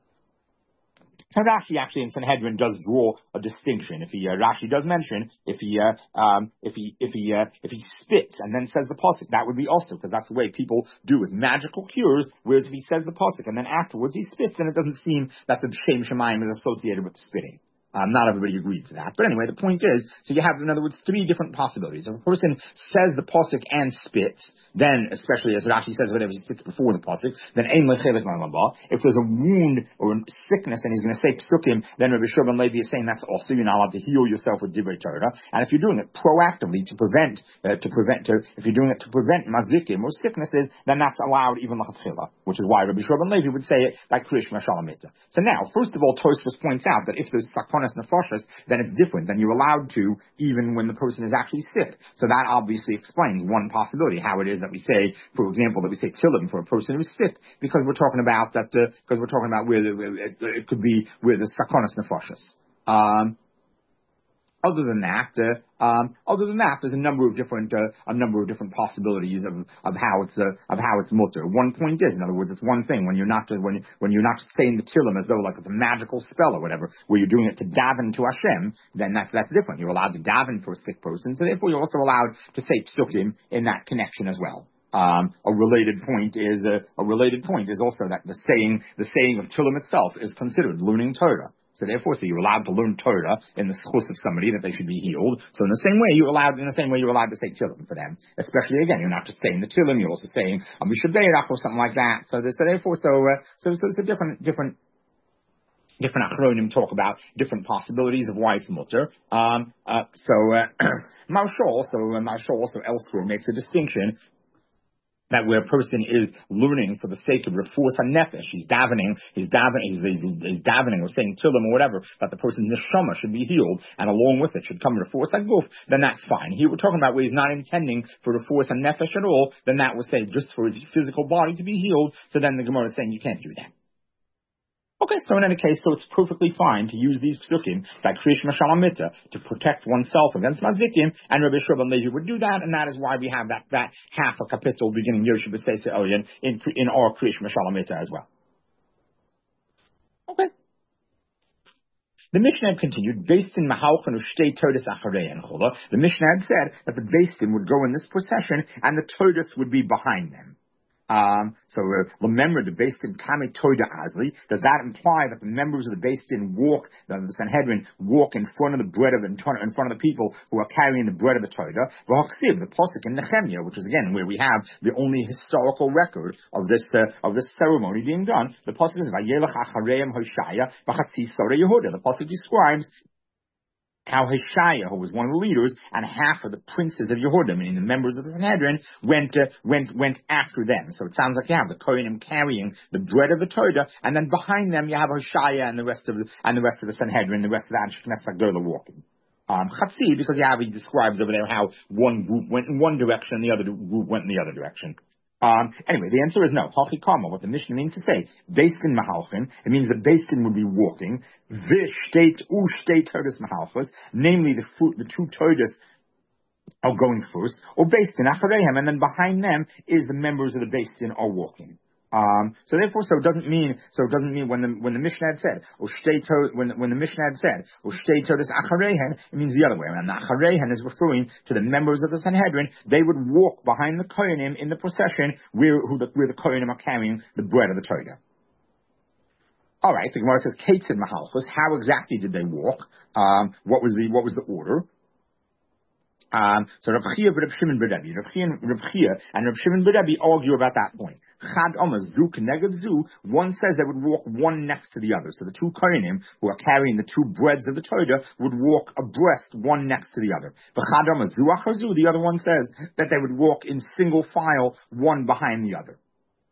so Rashi actually in Sanhedrin does draw a distinction. If he uh, Rashi does mention if he uh, um, if he if he uh, if he spits and then says the pasuk, that would be also because that's the way people do with magical cures. Whereas if he says the pasuk and then afterwards he spits, then it doesn't seem that the Shem Shemayim is associated with the spitting. Um, not everybody agrees to that. But anyway, the point is, so you have, in other words, three different possibilities. If a person says the pasuk and spits, then, especially as Rashi says, whenever he spits before the pasuk, then ein lechelik l'olam haba. If there's a wound or a sickness and he's going to say psukim, then Rabbi Shimon Levi is saying that's also, you're not allowed to heal yourself with divrei Torah. And if you're doing it proactively to prevent, uh, to prevent, to, if you're doing it to prevent mazikim or sicknesses, then that's allowed even l'chatchila, which is why Rabbi Shimon Levi would say it like Krish Mashalamita. So now, first of all, Tosfos points out that if there's sakonas nefashos, then it's different. Then you're allowed to, even when the person is actually sick. So that obviously explains one possibility, how it is that we say, for example, that we say tilim for a person who's sick, because we're talking about that, uh, because we're talking about where the, it, it could be where the sakonas nefashos. Um, Other than that, uh, um, other than that, there's a number of different, uh, a number of different possibilities of, of how it's, uh, of how it's mutter. One point is, in other words, it's one thing when you're not, when, when you're not saying the tilim as though like it's a magical spell or whatever, where you're doing it to daven to Hashem, then that's, that's different. You're allowed to daven for a sick person, so therefore you're also allowed to say psukim in that connection as well. Um, a related point is, uh, a related point is also that the saying, the saying of tilim itself is considered learning Torah. So therefore, so you're allowed to learn Torah in the schus of somebody that they should be healed. So in the same way, you're allowed, in the same way you're allowed to say Tilim for them. Especially again, you're not just saying the Tilim, you're also saying Amisha Beirach or something like that. So, so therefore, so, uh, so, so it's a different, different, different achronim talk about different possibilities of why it's mutter. Um, uh, so, uh, Marshal also, uh, Marshal also elsewhere makes a distinction that where a person is learning for the sake of refuas hanefesh, he's davening, he's davening, he's, he's, he's davening or saying tilim or whatever, that the person's neshama should be healed, and along with it should come refuas haguf, then that's fine. Here we're talking about where he's not intending for refuas hanefesh at all, then that would say just for his physical body to be healed, so then the Gemara is saying you can't do that. Okay, so in any case, so it's perfectly fine to use these psukim, like Krish Mashalamita, to protect oneself against mazikim, and Rabbi Shimon Levi would do that, and that is why we have that, that half a kapitel beginning Yoshe B'Seis Elyon in, in our Krish Mashalamita as well. Okay. The Mishnah continued, based in Mahalchan Ushtei Todas Acharei and Chula. The Mishnah had said that the Beis Din would go in this procession, and the Todas would be behind them. Um, so uh, remember the Beis Din Kame Toida Azli. Does that imply that the members of the Beis Din walk, the, the Sanhedrin walk in front of the bread of in front of the people who are carrying the bread of the Toida? V'Haksiv, the Pasuk in Nehemiah, which is again where we have the only historical record of this uh, of this ceremony being done. The Pasuk is Vayelach Achareim Hoshaya V'Chatzi Sore Yehuda. The Pasuk describes how Hoshaya, who was one of the leaders, and half of the princes of Yehuda, meaning the members of the Sanhedrin, went uh, went went after them. So it sounds like you have the Kohanim carrying the bread of the Torah, and then behind them you have Hoshaya and the rest of the and the rest of the Sanhedrin, the rest of the Anshe Knesset Gdola walking. Um, Chatzi, because you have, he describes over there how one group went in one direction and the other group went in the other direction. Um, anyway, the answer is no. Hachikama, what the Mishnah means to say, Beiskin Mahalchin, it means that Beiskin would be walking, Vish state, U state Todas Mahalchos, namely the fruit, the two Todas are going first, or Beistin Acharehem, and then behind them is the members of the Beistin are walking. Um, so therefore, so it doesn't mean, so it doesn't mean when the, when the Mishnah had said, or to, when, when the Mishnah had said, or Todas Acharehen, it means the other way around. The Acharehen is referring to the members of the Sanhedrin. They would walk behind the Kohanim in the procession where, who the, where the Kohanim are carrying the bread of the Torah. Alright, the Gemara says, Kates and Mahalchus, how exactly did they walk? Um, what was the, what was the order? Um, so Rav Chia and Rav Shimon ben Rebbe, Rav Chia and Rav Shimon ben Rebbe argue about that point. Chad Omer, Zu Keneged Zu, one says they would walk one next to the other. So the two Kohanim, who are carrying the two breads of the Torah, would walk abreast, one next to the other. But Chad Omer, Zu Achar Zu, the other one says that they would walk in single file, one behind the other.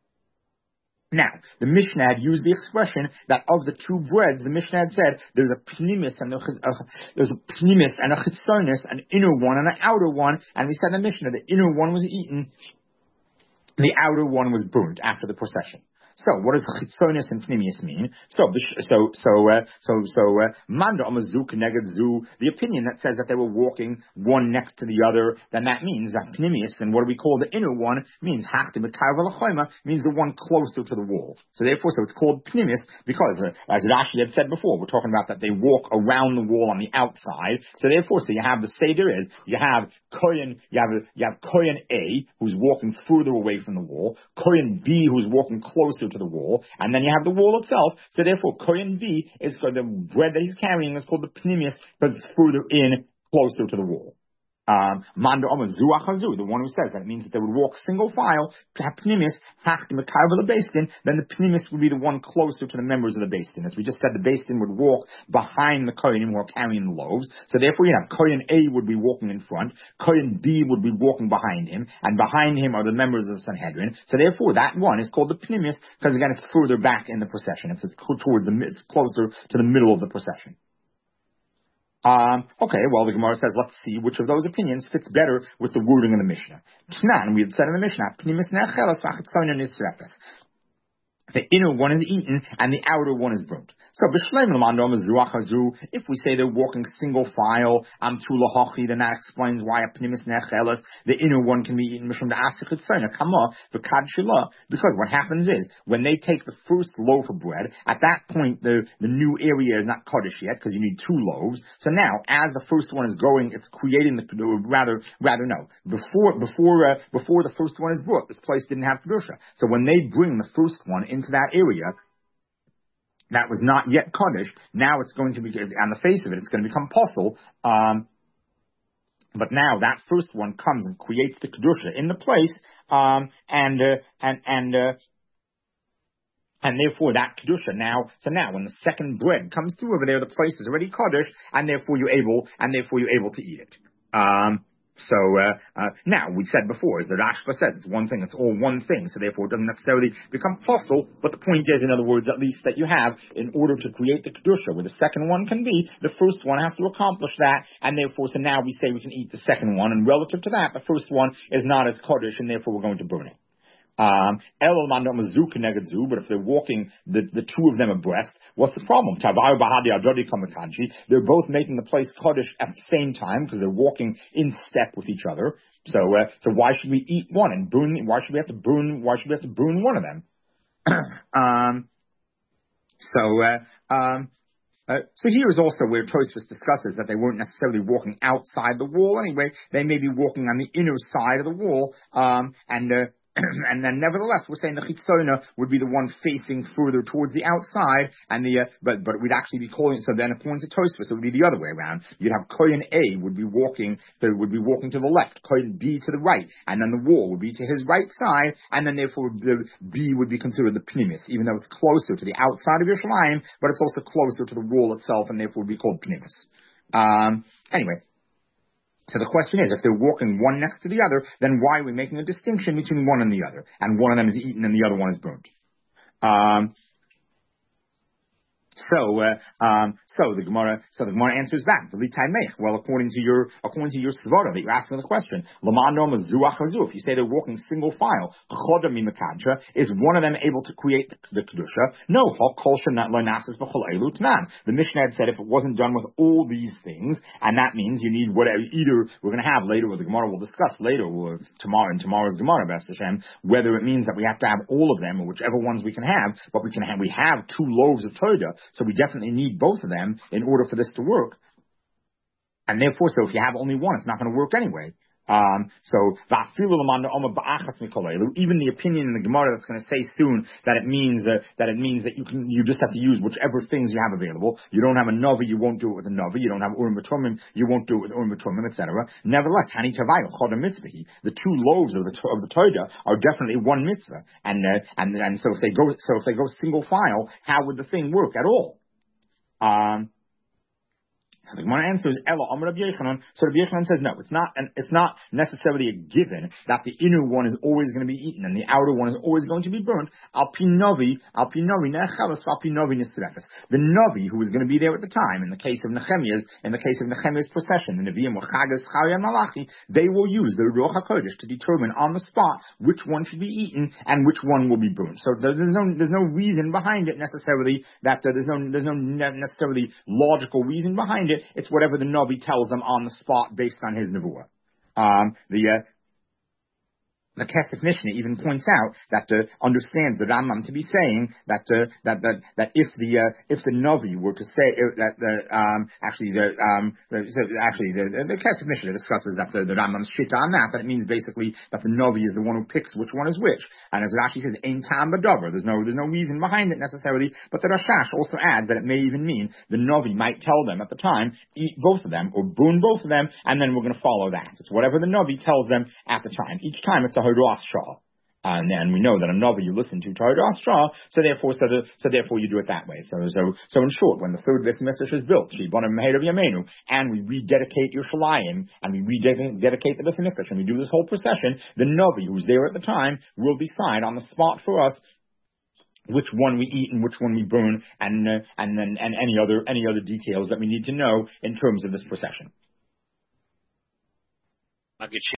Now, the Mishnah had used the expression that of the two breads, the Mishnah had said there's a pnimis and a, uh, there's a pnimis and a chitzonis, an inner one and an outer one, and we said in the Mishnah the inner one was eaten, the outer one was burnt after the procession. So, what does chitzonis and pnimius mean? So, so, so, uh, so, so, uh, manda amazuk neged zu, the opinion that says that they were walking one next to the other, then that means that pnimius, and what do we call the inner one, means hachtim b'karva means the one closer to the wall. So therefore, so it's called pnimius, because, uh, as Rashi had said before, we're talking about that they walk around the wall on the outside. So therefore, so you have the seder is, you have Kohen, you have, you have Kohen A, who's walking further away from the wall, Kohen B, who's walking closer to the wall, and then you have the wall itself. So therefore, Kohen B is the bread that he's carrying is called the pnimius, because it's further in, closer to the wall. Um, Manda Omer Zu Achazu, the one who says that it means that they would walk single file, pnimius, hach the bastin, then the pnimius would be the one closer to the members of the bastin. As we just said, the bastin would walk behind the Kohanim who are carrying the loaves. So therefore, you have Kohen A would be walking in front, Kohen B would be walking behind him, and behind him are the members of the Sanhedrin. So therefore, that one is called the pnimius, because again, it's further back in the procession. It's towards the, it's closer to the middle of the procession. Um, okay, well, the Gemara says, let's see which of those opinions fits better with the wording of the Mishnah. Tnan, we had said in the Mishnah, Pnimis nechelas v'achitzonin nisrefes. The inner one is eaten and the outer one is burnt. So, if we say they're walking single file, then that explains why a pnimis nechelas, the inner one can be eaten because what happens is, when they take the first loaf of bread, at that point the, the new area is not kaddish yet because you need two loaves. So now, as the first one is going, it's creating the, rather, rather no, before, before, uh, before the first one is brought, this place didn't have kedusha. So when they bring the first one in into that area that was not yet Kaddish, now it's going to be, on the face of it, it's going to become possible. Um, but now that first one comes and creates the Kedusha in the place, um, and, uh, and, and, uh, and therefore that Kedusha now, so now when the second bread comes through over there, the place is already Kaddish, and therefore you're able, and therefore you're able to eat it. Um, So, uh, uh, now, we said before, as the Rashba says, it's one thing, it's all one thing, so therefore it doesn't necessarily become possible, but the point is, in other words, at least that you have, in order to create the Kedusha, where the second one can be, the first one has to accomplish that, and therefore, so now we say we can eat the second one, and relative to that, the first one is not as Kaddish, and therefore we're going to burn it. Um, but if they're walking the, the two of them abreast, what's the problem? They're both making the place Kaddish at the same time because they're walking in step with each other. So, uh, so why should we eat one and burn? Why should we have to burn? Why should we have to burn one of them? um, so, uh, um, Uh, so here is also where Tosfos discusses that they weren't necessarily walking outside the wall anyway. They may be walking on the inner side of the wall, um, and uh, and then nevertheless, we're saying the chitzona would be the one facing further towards the outside, and the uh, but but we'd actually be calling it. So then, according to Tosfos, it would be the other way around. You'd have Kohen A would be walking, would be walking to the left, Kohen B to the right, and then the wall would be to his right side, and then therefore the B would be considered the pnimis, even though it's closer to the outside of Yerushalayim, but it's also closer to the wall itself, and therefore would be called pnimis. Um, anyway. So the question is, if they're walking one next to the other, then why are we making a distinction between one and the other? And one of them is eaten and the other one is burnt. Um, So, uh, um, so the Gemara, so the Gemara answers back. Well, according to your, according to your svara that you're asking the question, if you say they're walking single file, is one of them able to create the kedusha? No, the Mishnah had said if it wasn't done with all these things, and that means you need whatever, either we're going to have later, or the Gemara will discuss later, or tomorrow in tomorrow's Gemara, B'ez Hashem, whether it means that we have to have all of them, or whichever ones we can have, but we can have, we have two loaves of Torah, so we definitely need both of them in order for this to work. And therefore, so if you have only one, it's not going to work anyway. Um, so, even the opinion in the Gemara that's going to say soon that it means uh, that it means that you can you just have to use whichever things you have available. You don't have a Navi, you won't do it with a Navi. You don't have Urim B'Tumim, you won't do it with Urim B'Tumim, et cetera. Nevertheless, Hani Tavayu Chod Mitzvah, the two loaves of the of the Torah are definitely one mitzvah. And uh, and and so if they go so if they go single file, how would the thing work at all? Um, So the Gemara answers, Ella Amar Rabbi Yochanan. So Rabbi Yochanan says, no, it's not, an, it's not necessarily a given that the inner one is always going to be eaten and the outer one is always going to be burnt. Al pi Novi, al pi Novi nechalas, al pi Novi nisrefes. The Novi who was going to be there at the time, in the case of Nehemiah's, in the case of Nehemiah's procession, the Nevi'im or Chagas, Charia and Malachi, they will use the Ruach HaKodesh to determine on the spot which one should be eaten and which one will be burnt. So there's no, there's no reason behind it necessarily that uh, there's no, there's no necessarily logical reason behind it. It's whatever the Navi tells them on the spot based on his nevuah. Um, the uh, the Kesef Mishnah even points out that uh, understands the Rambam to be saying that uh, that that that if the uh, if the Navi were to say uh, that the um, actually the um the, so actually the the Kesef Mishnah discusses that the, the Rambam's shit on that that it means basically that the Navi is the one who picks which one is which, and as Rashi says, Ein Tam B'Davar, there's no there's no reason behind it necessarily, but the Rashash also adds that it may even mean the Navi might tell them at the time, eat both of them or burn both of them, and then we're going to follow that. It's whatever the Navi tells them at the time. Each time it's a Hadas Shah. And then we know that a Navi you listen to Hadas Shah, so therefore so, the, so therefore you do it that way. So so so in short, when the third Beis Hamikdash is built, and we rededicate Yerushalayim, and we rededicate the Beis Hamikdash, and we do this whole procession, the Navi who's there at the time will decide on the spot for us which one we eat and which one we burn, and uh, and then and any other any other details that we need to know in terms of this procession.